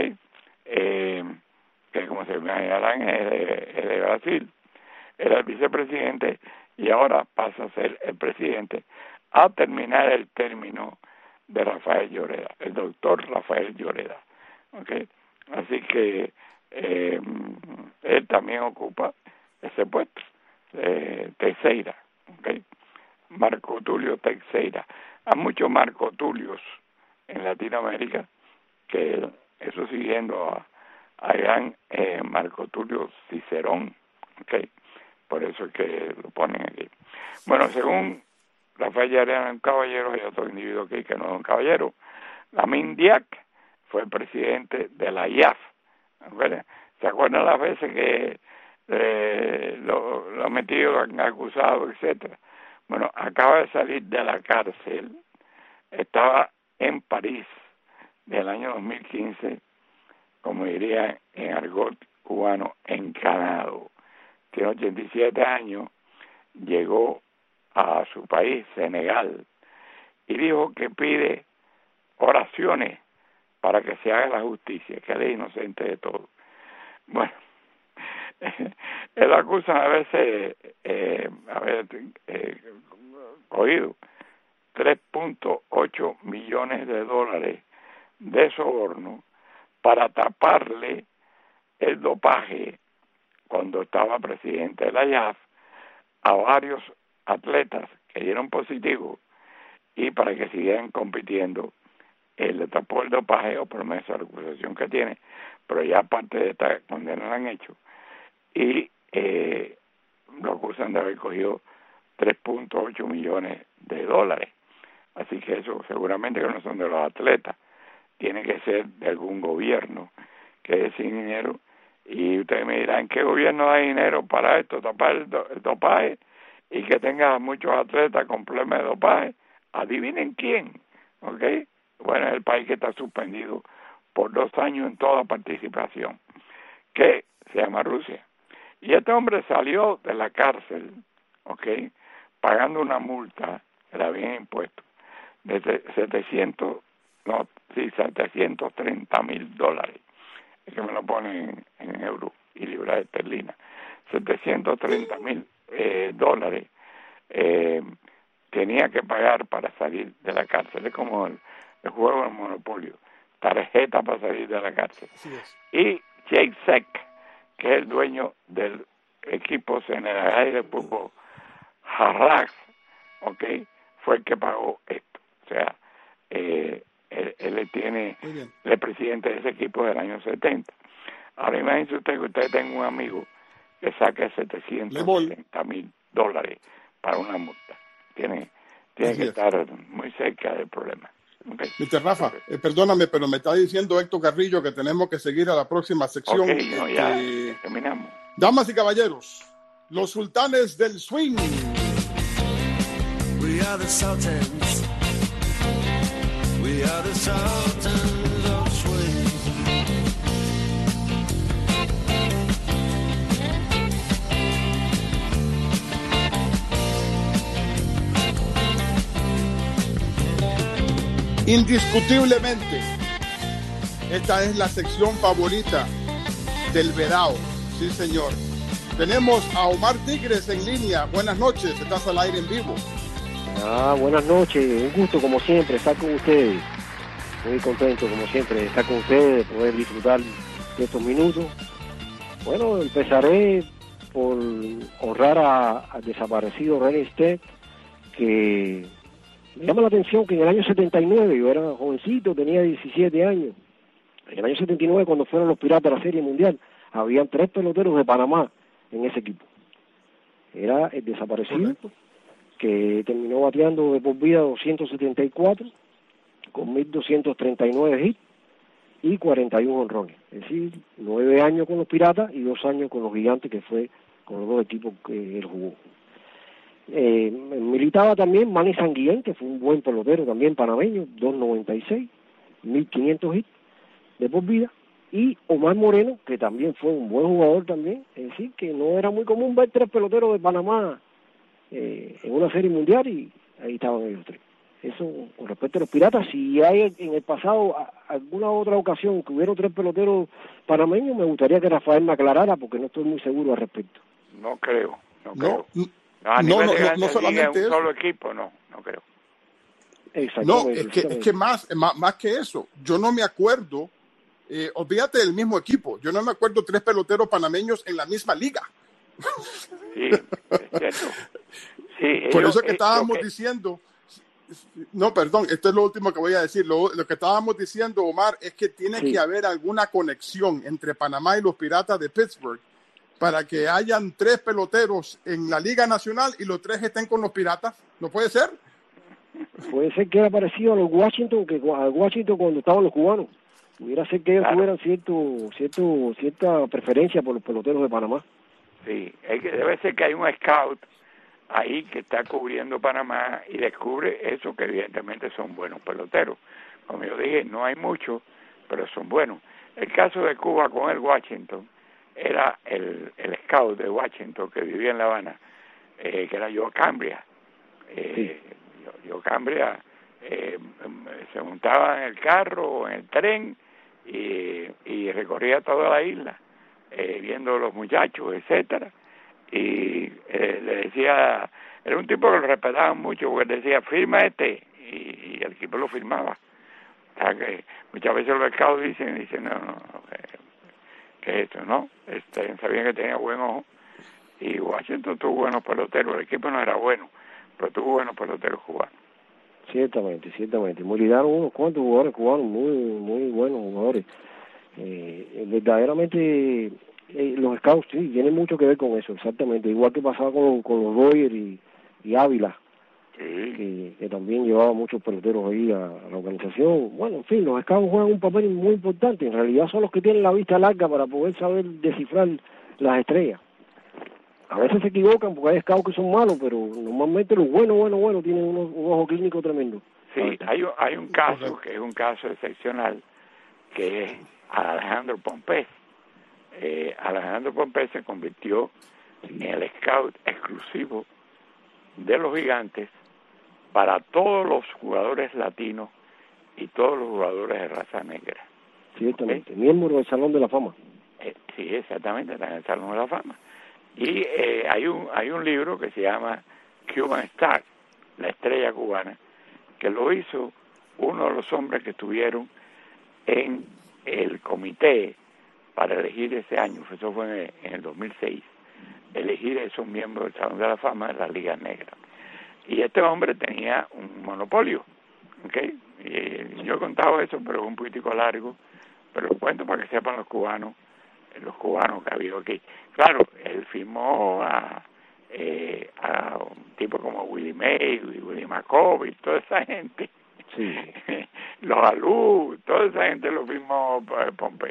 Eh, que como se imaginarán es de, es de Brasil, era el vicepresidente y ahora pasa a ser el presidente a terminar el término de Rafael Lloreda, el doctor Rafael Lloreda, ¿okay? Así que eh, él también ocupa ese puesto, eh, Teixeira, ¿okay? Marco Tulio Teixeira. Hay muchos Marco Tulios en Latinoamérica, que eso siguiendo a, a gran eh, Marco Tulio Cicerón, ¿okay? Por eso es que lo ponen aquí. Bueno, según Rafael Llarena, un caballero, hay otro individuo aquí que no es un caballero. Lamin Diak fue presidente de la I A F. ¿Se acuerdan las veces que eh, lo, lo han metido, lo han acusado, etcétera? Bueno, acaba de salir de la cárcel. Estaba en París del año dos mil quince, como diría en argot cubano, encanado. Tiene ochenta y siete años, llegó a su país, Senegal, y dijo que pide oraciones para que se haga la justicia, que él es inocente de todo. Bueno, él acusa a veces eh, haber eh, cogido tres punto ocho millones de dólares de soborno para taparle el dopaje cuando estaba presidente de la I A F a varios atletas que dieron positivo y para que siguieran compitiendo. Él le tapó el dopaje, o por lo menos la acusación que tiene, pero ya aparte de esta condena la han hecho, y eh, lo acusan de haber cogido tres punto ocho millones de dólares. Así que eso seguramente que no son de los atletas, tiene que ser de algún gobierno que es sin dinero. Y ustedes me dirán, ¿qué gobierno da dinero para esto, tapar el, do, el dopaje y que tenga muchos atletas con problemas de dopaje? Adivinen quién, ¿ok? Bueno, es el país que está suspendido por dos años en toda participación, que se llama Rusia. Y este hombre salió de la cárcel, ¿ok?, pagando una multa, que le habían impuesto, de setecientos, no, sí, setecientos treinta mil dólares. Es que me lo ponen en, en euros y libras esterlinas. setecientos treinta mil eh, dólares eh, tenía que pagar para salir de la cárcel. Es como el, el juego del monopolio, tarjeta para salir de la cárcel. Así es. Y Jake Sek, que es el dueño del equipo senegalés de fútbol Harrach, ¿ok?, fue el que pagó esto. O sea, eh, él, él tiene el presidente de ese equipo del año setenta. Ahora imagínense usted que usted tenga un amigo que saque setecientos setenta mil dólares para una multa. Tiene, tiene que estar muy cerca del problema. Okay. mister Rafa, eh, perdóname, pero me está diciendo Héctor Carrillo que tenemos que seguir a la próxima sección. Okay, no, ya este... terminamos. Damas y caballeros, los sultanes del swing. We are the sultans. We are the sultans of swing. Indiscutiblemente, esta es la sección favorita del Vedao. Sí, señor. Tenemos a Omar Tigres en línea. Buenas noches, estás al aire en vivo. Ah, buenas noches, un gusto como siempre estar con ustedes. Muy contento como siempre de estar con ustedes, de poder disfrutar de estos minutos. Bueno, empezaré por honrar a- al desaparecido René Stead, que me llama la atención que en el año setenta y nueve, yo era jovencito, tenía diecisiete años, en el año setenta y nueve cuando fueron los Piratas a la Serie Mundial, habían tres peloteros de Panamá en ese equipo. Era el desaparecido, que terminó bateando de por vida doscientos setenta y cuatro, con mil doscientos treinta y nueve hits y cuarenta y uno honrones. Es decir, nueve años con los Piratas y dos años con los Gigantes, que fue con los dos equipos que él jugó. Eh, militaba también Manny Sanguillén, que fue un buen pelotero también panameño, dos noventa y seis, mil quinientos hits de por vida, y Omar Moreno, que también fue un buen jugador también. Es decir, que no era muy común ver tres peloteros de Panamá eh, en una serie mundial, y ahí estaban ellos tres. Eso con respecto a los Piratas. Si hay en el pasado a, alguna otra ocasión que hubiera tres peloteros panameños, me gustaría que Rafael me aclarara, porque no estoy muy seguro al respecto. No creo, no No, creo. n- No, a no, nivel no, de no, Grandes no Ligas, solamente un eso. solo equipo, no, no creo. No, Exactamente. es que, es que más, más, más que eso, yo no me acuerdo, eh, olvídate del mismo equipo, yo no me acuerdo tres peloteros panameños en la misma liga. Sí, es cierto. Sí, Por ellos- eso que eh, estábamos lo que- diciendo, No, perdón, esto es lo último que voy a decir. Lo, lo que estábamos diciendo, Omar, es que tiene Sí. que haber alguna conexión entre Panamá y los Piratas de Pittsburgh para que hayan tres peloteros en la Liga Nacional y los tres estén con los Piratas. ¿No puede ser? Puede ser que era parecido a los Washington, que a Washington cuando estaban los cubanos. Pudiera ser que ellos Claro. tuvieran cierto, cierto, cierta preferencia por los peloteros de Panamá. Sí, es que debe ser que hay un scout ahí que está cubriendo Panamá y descubre eso, que evidentemente son buenos peloteros. Como yo dije, no hay muchos, pero son buenos. El caso de Cuba con el Washington era el, el scout de Washington que vivía en La Habana, eh, que era Joe Cambria. Eh, Joe, Joe Cambria eh, se montaba en el carro o en el tren y, y recorría toda la isla, eh, viendo a los muchachos, etcétera, y eh, le decía, era un tipo que lo respetaban mucho, porque decía, firma este, y, y el equipo lo firmaba. O sea que muchas veces los scouts dicen, dicen, no, no, eh, ¿qué es esto, no? Este, sabían que tenía buen ojo, y Washington tuvo buenos peloteros, el equipo no era bueno, pero tuvo buenos peloteros cubanos. Ciertamente, ciertamente. Murieron unos cuantos jugadores cubanos, muy, muy buenos jugadores. Eh, verdaderamente, eh, los scouts sí, tienen mucho que ver con eso, exactamente. Igual que pasaba con, con los Dodgers y, y Ávila, Sí. que, que también llevaba muchos peloteros ahí a, a la organización. Bueno, en fin, los scouts juegan un papel muy importante. En realidad son los que tienen la vista larga para poder saber descifrar las estrellas. A veces se equivocan porque hay scouts que son malos, pero normalmente los buenos, buenos, buenos tienen unos, un ojo clínico tremendo. Sí, hay, un- hay un caso que es un caso excepcional, que es Alejandro Pompés. Eh, Alejandro Pompés se convirtió en el scout exclusivo de los Gigantes para todos los jugadores latinos y todos los jugadores de raza negra. Ciertamente, miembro del Salón de la Fama. Eh, sí, exactamente, está en el Salón de la Fama. Y eh, hay un hay un libro que se llama Cuban Star, la estrella cubana, que lo hizo uno de los hombres que estuvieron en el comité para elegir ese año, eso fue en el, en el dos mil seis, elegir esos miembros del Salón de la Fama de las Ligas Negras. Y este hombre tenía un monopolio, ¿ok? Y yo he contado eso, pero es un poquitico largo, pero lo cuento para que sepan los cubanos, los cubanos que ha habido aquí. Claro, él firmó a, eh, a un tipo como Willie May, Willie McCovey, toda esa gente, Sí. los Alú, toda esa gente lo firmó eh, Pompey.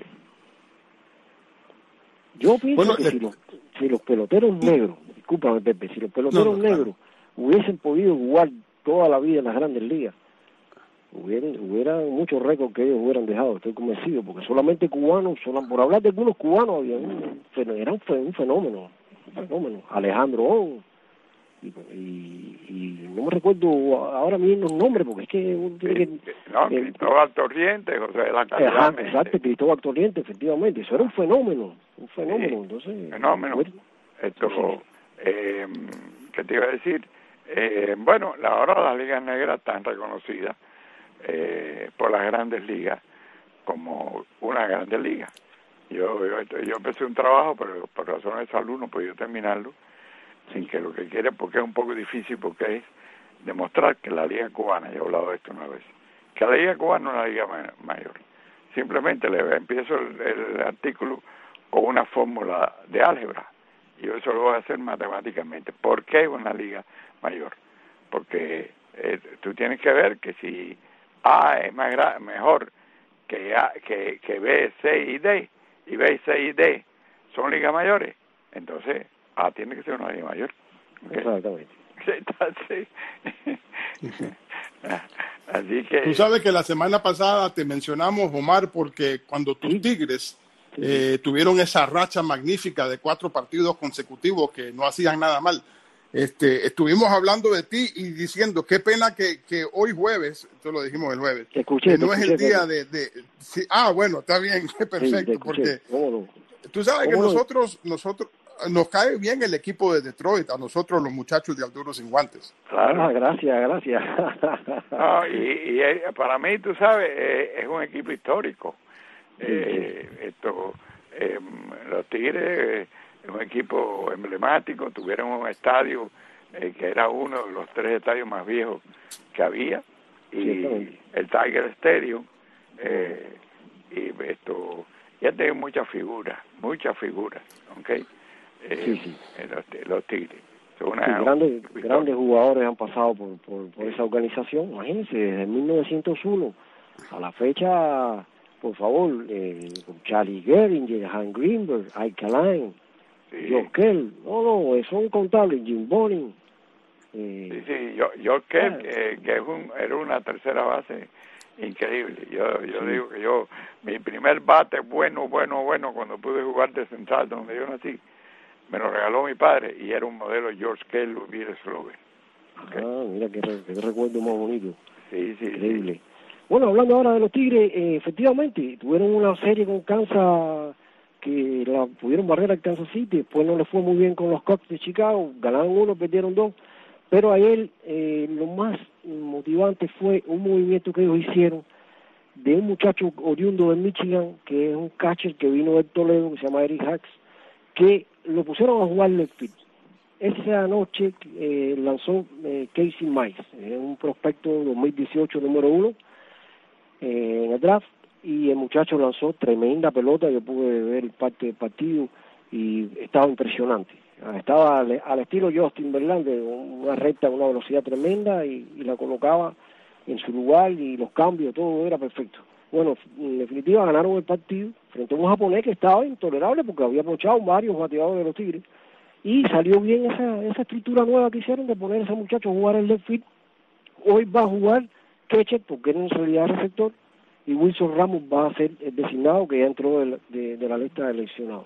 Yo pienso Bueno, que le- si, los, si los peloteros negros, discúlpame Pepe, si los peloteros No, no, claro. negros hubiesen podido jugar toda la vida en las grandes ligas, hubieran, hubieran muchos récords que ellos hubieran dejado, estoy convencido, porque solamente cubanos, solo, por hablar de algunos cubanos, había un, era un, fe- un fenómeno, un fenómeno, Alejandro On, y, y, y no me recuerdo ahora mismo los nombres, porque es que uno tiene que... No, eh, Cristóbal Torrientes, José de la Ajá, Calidad. exacto, Cristóbal Torriente, efectivamente, eso era un fenómeno, un fenómeno, Sí, entonces... fenómeno. bueno, Esto, sí. eh, ¿qué te iba a decir? Eh, bueno, ahora las ligas negras están reconocidas eh, por las grandes ligas como una grande liga. Yo, yo, yo empecé un trabajo, pero por razones de salud no he podido terminarlo, sin que lo que quiera, porque es un poco difícil, porque es demostrar que la liga cubana, yo he hablado de esto una vez, que la liga cubana no es una liga ma- mayor. Simplemente le empiezo el, el artículo con una fórmula de álgebra, y yo eso lo voy a hacer matemáticamente. ¿Por qué es una liga mayor? Porque eh, tú tienes que ver que si A es más gra- mejor que, A, que, que B, C y D, y B, C y D son ligas mayores, entonces A tiene que ser una liga mayor. ¿Okay? Exactamente. Entonces, así que... Tú sabes que la semana pasada te mencionamos, Omar, porque cuando tus Sí. Tigres eh, tuvieron esa racha magnífica de cuatro partidos consecutivos que no hacían nada mal, este, estuvimos hablando de ti y diciendo qué pena que, que hoy jueves, esto lo dijimos el jueves, Te escuché, que te no es el escuché, día Pepe. de... de sí, ah, bueno, está bien, Sí, te perfecto, escuché. porque ¿Cómo no? tú sabes que ¿Cómo no? nosotros, nosotros, nos cae bien el equipo de Detroit, a nosotros los muchachos de Alduro Sin Guantes. Claro. Ah, gracias, gracias. No, y, y eh, para mí, tú sabes, eh, es un equipo histórico. Eh, esto, eh, los Tigres eh, es un equipo emblemático, tuvieron un estadio eh, que era uno de los tres estadios más viejos que había, y sí, el Tiger Stadium, eh, y esto, ya tengo muchas figuras, muchas figuras, ¿ok? Eh, sí, sí. Los, los Tigres. Son una, sí, grandes, una grandes jugadores han pasado por, por, por esa organización, imagínense, desde mil novecientos uno a la fecha, por favor, eh, Charlie Gehringer, Han Greenberg, Ike Alain, sí. Joe Kell, no, no, son incontables, Jim Bonin. Eh, sí, sí, yo, yo que, ah, que, que es un, era una tercera base increíble. Yo yo sí. digo que yo, mi primer bate bueno, bueno, bueno, cuando pude jugar de central donde yo nací, me lo regaló mi padre, y era un modelo George Kell Beer Sloven. Okay. Ah, mira qué, re, qué recuerdo más bonito. Sí, sí, increíble. Sí. Bueno, hablando ahora de los Tigres, eh, efectivamente, tuvieron una serie con Kansas que la pudieron barrer al Kansas City, después no les fue muy bien con los Cubs de Chicago, ganaron uno, perdieron dos, pero ayer eh, lo más motivante fue un movimiento que ellos hicieron de un muchacho oriundo de Michigan, que es un catcher que vino de Toledo, que se llama Eric Hacks, que lo pusieron a jugar left field. Esa noche eh, lanzó eh, Casey Mize, eh, un prospecto dos mil dieciocho número uno eh, en el draft, y el muchacho lanzó tremenda pelota. Yo pude ver parte del partido y estaba impresionante. Estaba al, al estilo Justin Verlander, una recta, una velocidad tremenda, y, y la colocaba en su lugar, y los cambios, todo era perfecto. Bueno, en definitiva ganaron el partido frente a un japonés que estaba intolerable porque había aprovechado varios bateadores de los Tigres, y salió bien esa esa estructura nueva que hicieron de poner a ese muchacho a jugar el left field. Hoy va a jugar catcher porque era en realidad receptor, y Wilson Ramos va a ser el designado, que ya entró de, de, de la lista de seleccionados.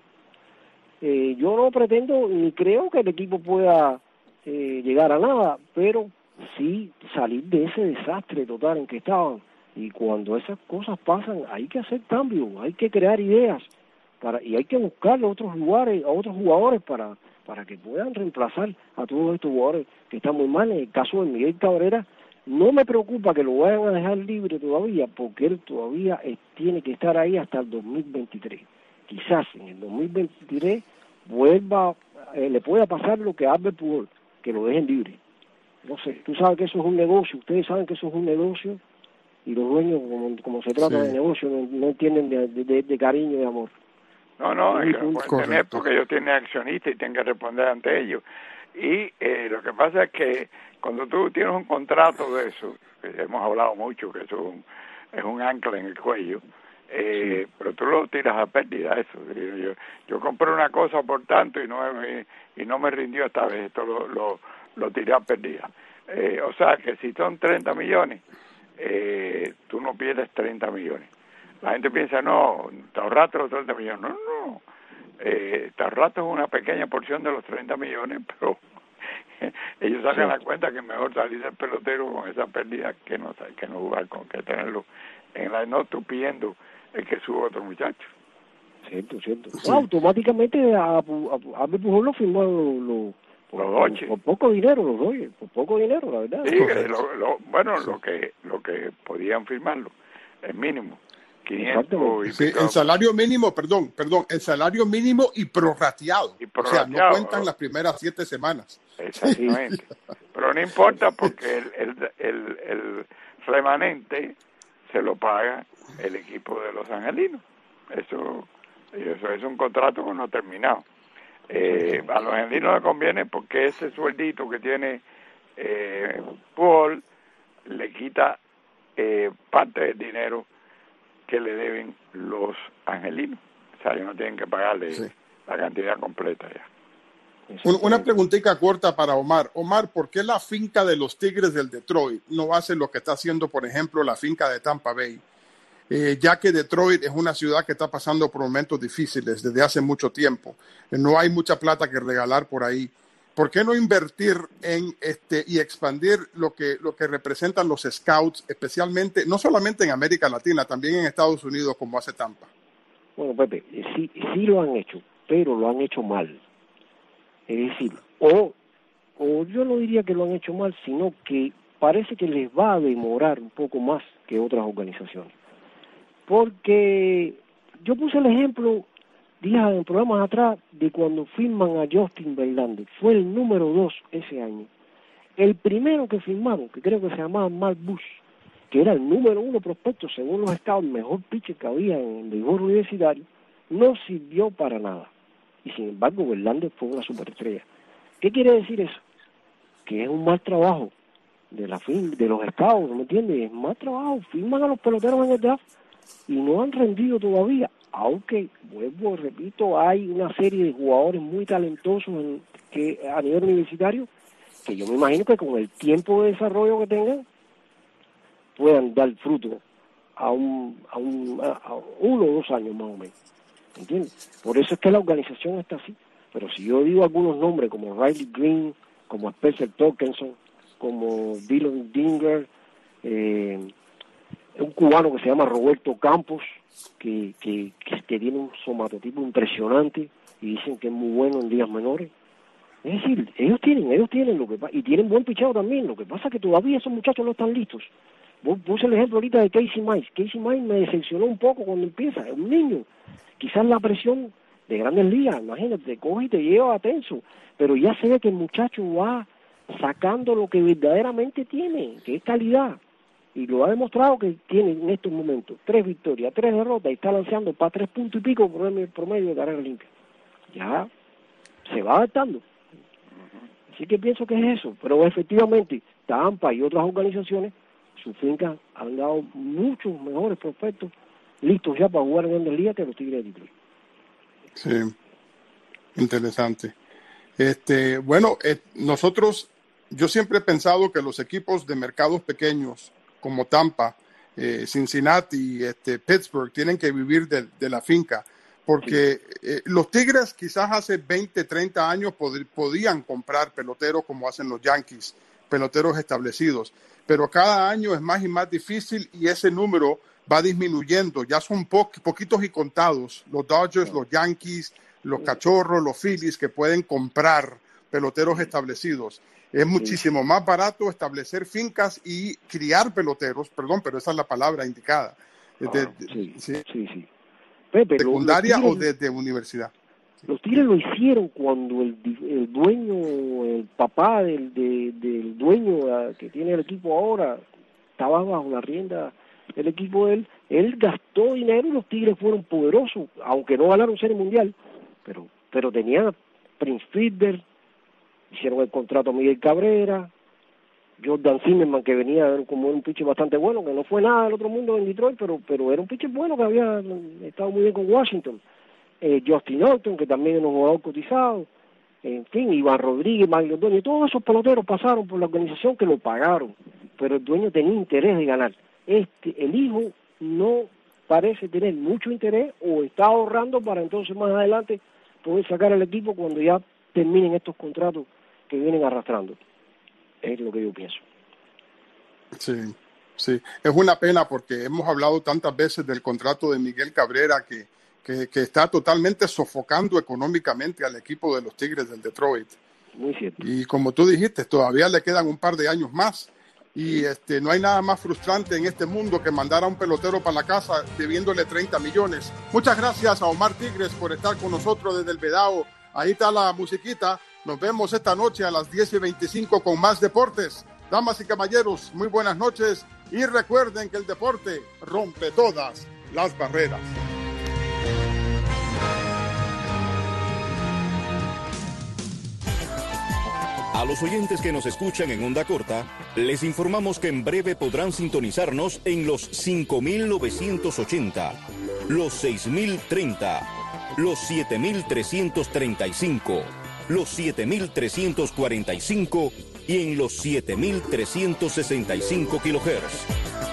Eh, yo no pretendo ni creo que el equipo pueda eh, llegar a nada, pero sí salir de ese desastre total en que estaban. Y cuando esas cosas pasan, hay que hacer cambios, hay que crear ideas, para y hay que buscar otros lugares, a otros jugadores para para que puedan reemplazar a todos estos jugadores que están muy mal. En el caso de Miguel Cabrera, no me preocupa que lo vayan a dejar libre todavía, porque él todavía es, tiene que estar ahí hasta el dos mil veintitrés. Quizás en el dos mil veintitrés vuelva, eh, le pueda pasar lo que a Albert Pujols, que lo dejen libre. No sé, tú sabes que eso es un negocio, ustedes saben que eso es un negocio, y los dueños, como, como se trata sí. de negocio, no, no entienden de, de, de cariño y de amor. No, no, es que no pueden tener porque ellos tienen accionistas y tienen que responder ante ellos. Y eh, lo que pasa es que cuando tú tienes un contrato de eso, que hemos hablado mucho, que eso es un, es un ancla en el cuello, eh, sí. pero tú lo tiras a pérdida, eso. Yo, yo compré una cosa por tanto y no me, y no me rindió esta vez, esto lo, lo, lo tiré a pérdida. Eh, o sea que si son treinta millones, eh, tú no pierdes treinta millones. La gente piensa, no, te ahorraste los treinta millones. No, no, eh, te ahorraste una pequeña porción de los treinta millones, pero ellos sacan sí. la cuenta que es mejor salir del pelotero con esa pérdida que no que no jugar con, que tenerlo en la no tú pidiendo el que suba otro muchacho. Cierto, cierto. Sí. No, automáticamente a, a, a Pujol lo firmó lo, lo, por, los por, por poco dinero, los Dodgers, por poco dinero, la verdad. Sí, lo, lo, bueno, sí. lo que lo que podían firmarlo, el mínimo. quinientos y sí, el salario mínimo, perdón, perdón, el salario mínimo y prorrateado. Y prorrateado, o sea, no cuentan ¿no? las primeras siete semanas. Exactamente. Pero no importa porque el, el, el, el remanente se lo paga el equipo de los angelinos. Eso, eso es un contrato que no ha terminado. Eh, a los angelinos les conviene porque ese sueldito que tiene eh, Paul le quita eh, parte del dinero que le deben los angelinos. O sea, ellos no tienen que pagarle sí. la cantidad completa ya. Una preguntita corta para Omar. Omar, ¿por qué la finca de los Tigres del Detroit no hace lo que está haciendo, por ejemplo, la finca de Tampa Bay? Eh, ya que Detroit es una ciudad que está pasando por momentos difíciles desde hace mucho tiempo. Eh, no hay mucha plata que regalar por ahí. ¿Por qué no invertir en este y expandir lo que lo que representan los scouts, especialmente, no solamente en América Latina, también en Estados Unidos, como hace Tampa? Bueno, Pepe, sí, sí lo han hecho, pero lo han hecho mal. Es decir, o, o yo no diría que lo han hecho mal, sino que parece que les va a demorar un poco más que otras organizaciones. Porque yo puse el ejemplo días en programas atrás de cuando firman a Justin Verlander, fue el número dos ese año, El primero que firmaron, que creo que se llamaba Mark Bush, que era el número uno prospecto, según los estados, el mejor pitcher que había en el béisbol universitario, no sirvió para nada. Y sin embargo, Verlander fue una superestrella. ¿Qué quiere decir eso? Que es un mal trabajo de la fin, de los estados, ¿no me entiendes? Es mal trabajo. Firman a los peloteros en el draft y no han rendido todavía. Aunque, vuelvo, repito, hay una serie de jugadores muy talentosos en, que a nivel universitario, que yo me imagino que con el tiempo de desarrollo que tengan, puedan dar fruto a un, a un a, a uno o dos años más o menos. ¿Entiendes? Por eso es que la organización está así. Pero si yo digo algunos nombres como Riley Green, como Spencer Torkelson, como Dylan Dinger, eh, un cubano que se llama Roberto Campos, que, que, que, que tiene un somatotipo impresionante y dicen que es muy bueno en ligas menores. Es decir, ellos tienen, ellos tienen lo que pasa, y tienen buen pichado también. Lo que pasa es que todavía esos muchachos no están listos. Puse el ejemplo ahorita de Casey Mize. Casey Mize me decepcionó un poco cuando empieza, es un niño. Quizás la presión de Grandes Ligas, imagínate, te coge y te lleva a tenso, pero ya se ve que el muchacho va sacando lo que verdaderamente tiene, que es calidad, y lo ha demostrado que tiene en estos momentos tres victorias, tres derrotas, y está lanzando para tres puntos y pico promedio, promedio de carrera limpia. Ya se va adaptando. Así que pienso que es eso, pero efectivamente Tampa y otras organizaciones, sus fincas han dado muchos mejores prospectos listos ya para jugar en Grandes Ligas que los Tigres de Detroit. Sí, interesante. Este, bueno, eh, nosotros, yo siempre he pensado que los equipos de mercados pequeños como Tampa, eh, Cincinnati, este, Pittsburgh, tienen que vivir de, de la finca, porque eh, los Tigres quizás hace veinte, treinta años pod- podían comprar peloteros como hacen los Yankees, peloteros establecidos, pero cada año es más y más difícil y ese número va disminuyendo, ya son po- poquitos y contados los Dodgers, los Yankees, los Cachorros, los Phillies que pueden comprar peloteros establecidos. Es muchísimo más barato establecer fincas y criar peloteros, perdón, pero esa es la palabra indicada. De, Ah, de, sí, sí, sí, sí. Pepe, lo- secundaria los o Tigres- de, de universidad. Los Tigres lo hicieron cuando el, di- el dueño, el papá del, de- del dueño ah, que tiene el equipo ahora, estaba bajo la rienda del equipo de él. Él gastó dinero y los Tigres fueron poderosos, aunque no ganaron Serie Mundial, pero pero tenían a Prince Fielder, hicieron el contrato a Miguel Cabrera, Jordan Zimmerman, que venía como un pitcher bastante bueno, que no fue nada del otro mundo en Detroit, pero pero era un pitcher bueno que había estado muy bien con Washington. Eh, Justin Norton, que también es un jugador cotizado, en fin, Iván Rodríguez, Mario Ordóñez, todos esos peloteros pasaron por la organización que lo pagaron, pero el dueño tenía interés de ganar. Este, el hijo no parece tener mucho interés o está ahorrando para entonces más adelante poder sacar al equipo cuando ya terminen estos contratos que vienen arrastrando. Es lo que yo pienso. Sí, sí. Es una pena porque hemos hablado tantas veces del contrato de Miguel Cabrera que, que, que está totalmente sofocando económicamente al equipo de los Tigres del Detroit. Muy cierto. Y como tú dijiste, todavía le quedan un par de años más. Y este, no hay nada más frustrante en este mundo que mandar a un pelotero para la casa debiéndole treinta millones. Muchas gracias a Omar Tigres por estar con nosotros desde el Vedao. Ahí está la musiquita. Nos vemos esta noche a las diez y veinticinco con más deportes. Damas y caballeros, muy buenas noches. Y recuerden que el deporte rompe todas las barreras. A los oyentes que nos escuchan en onda corta, les informamos que en breve podrán sintonizarnos en los cinco mil novecientos ochenta, los seis mil treinta, los siete mil trescientos treinta y cinco, los siete mil trescientos cuarenta y cinco y en los siete mil trescientos sesenta y cinco kilohertz.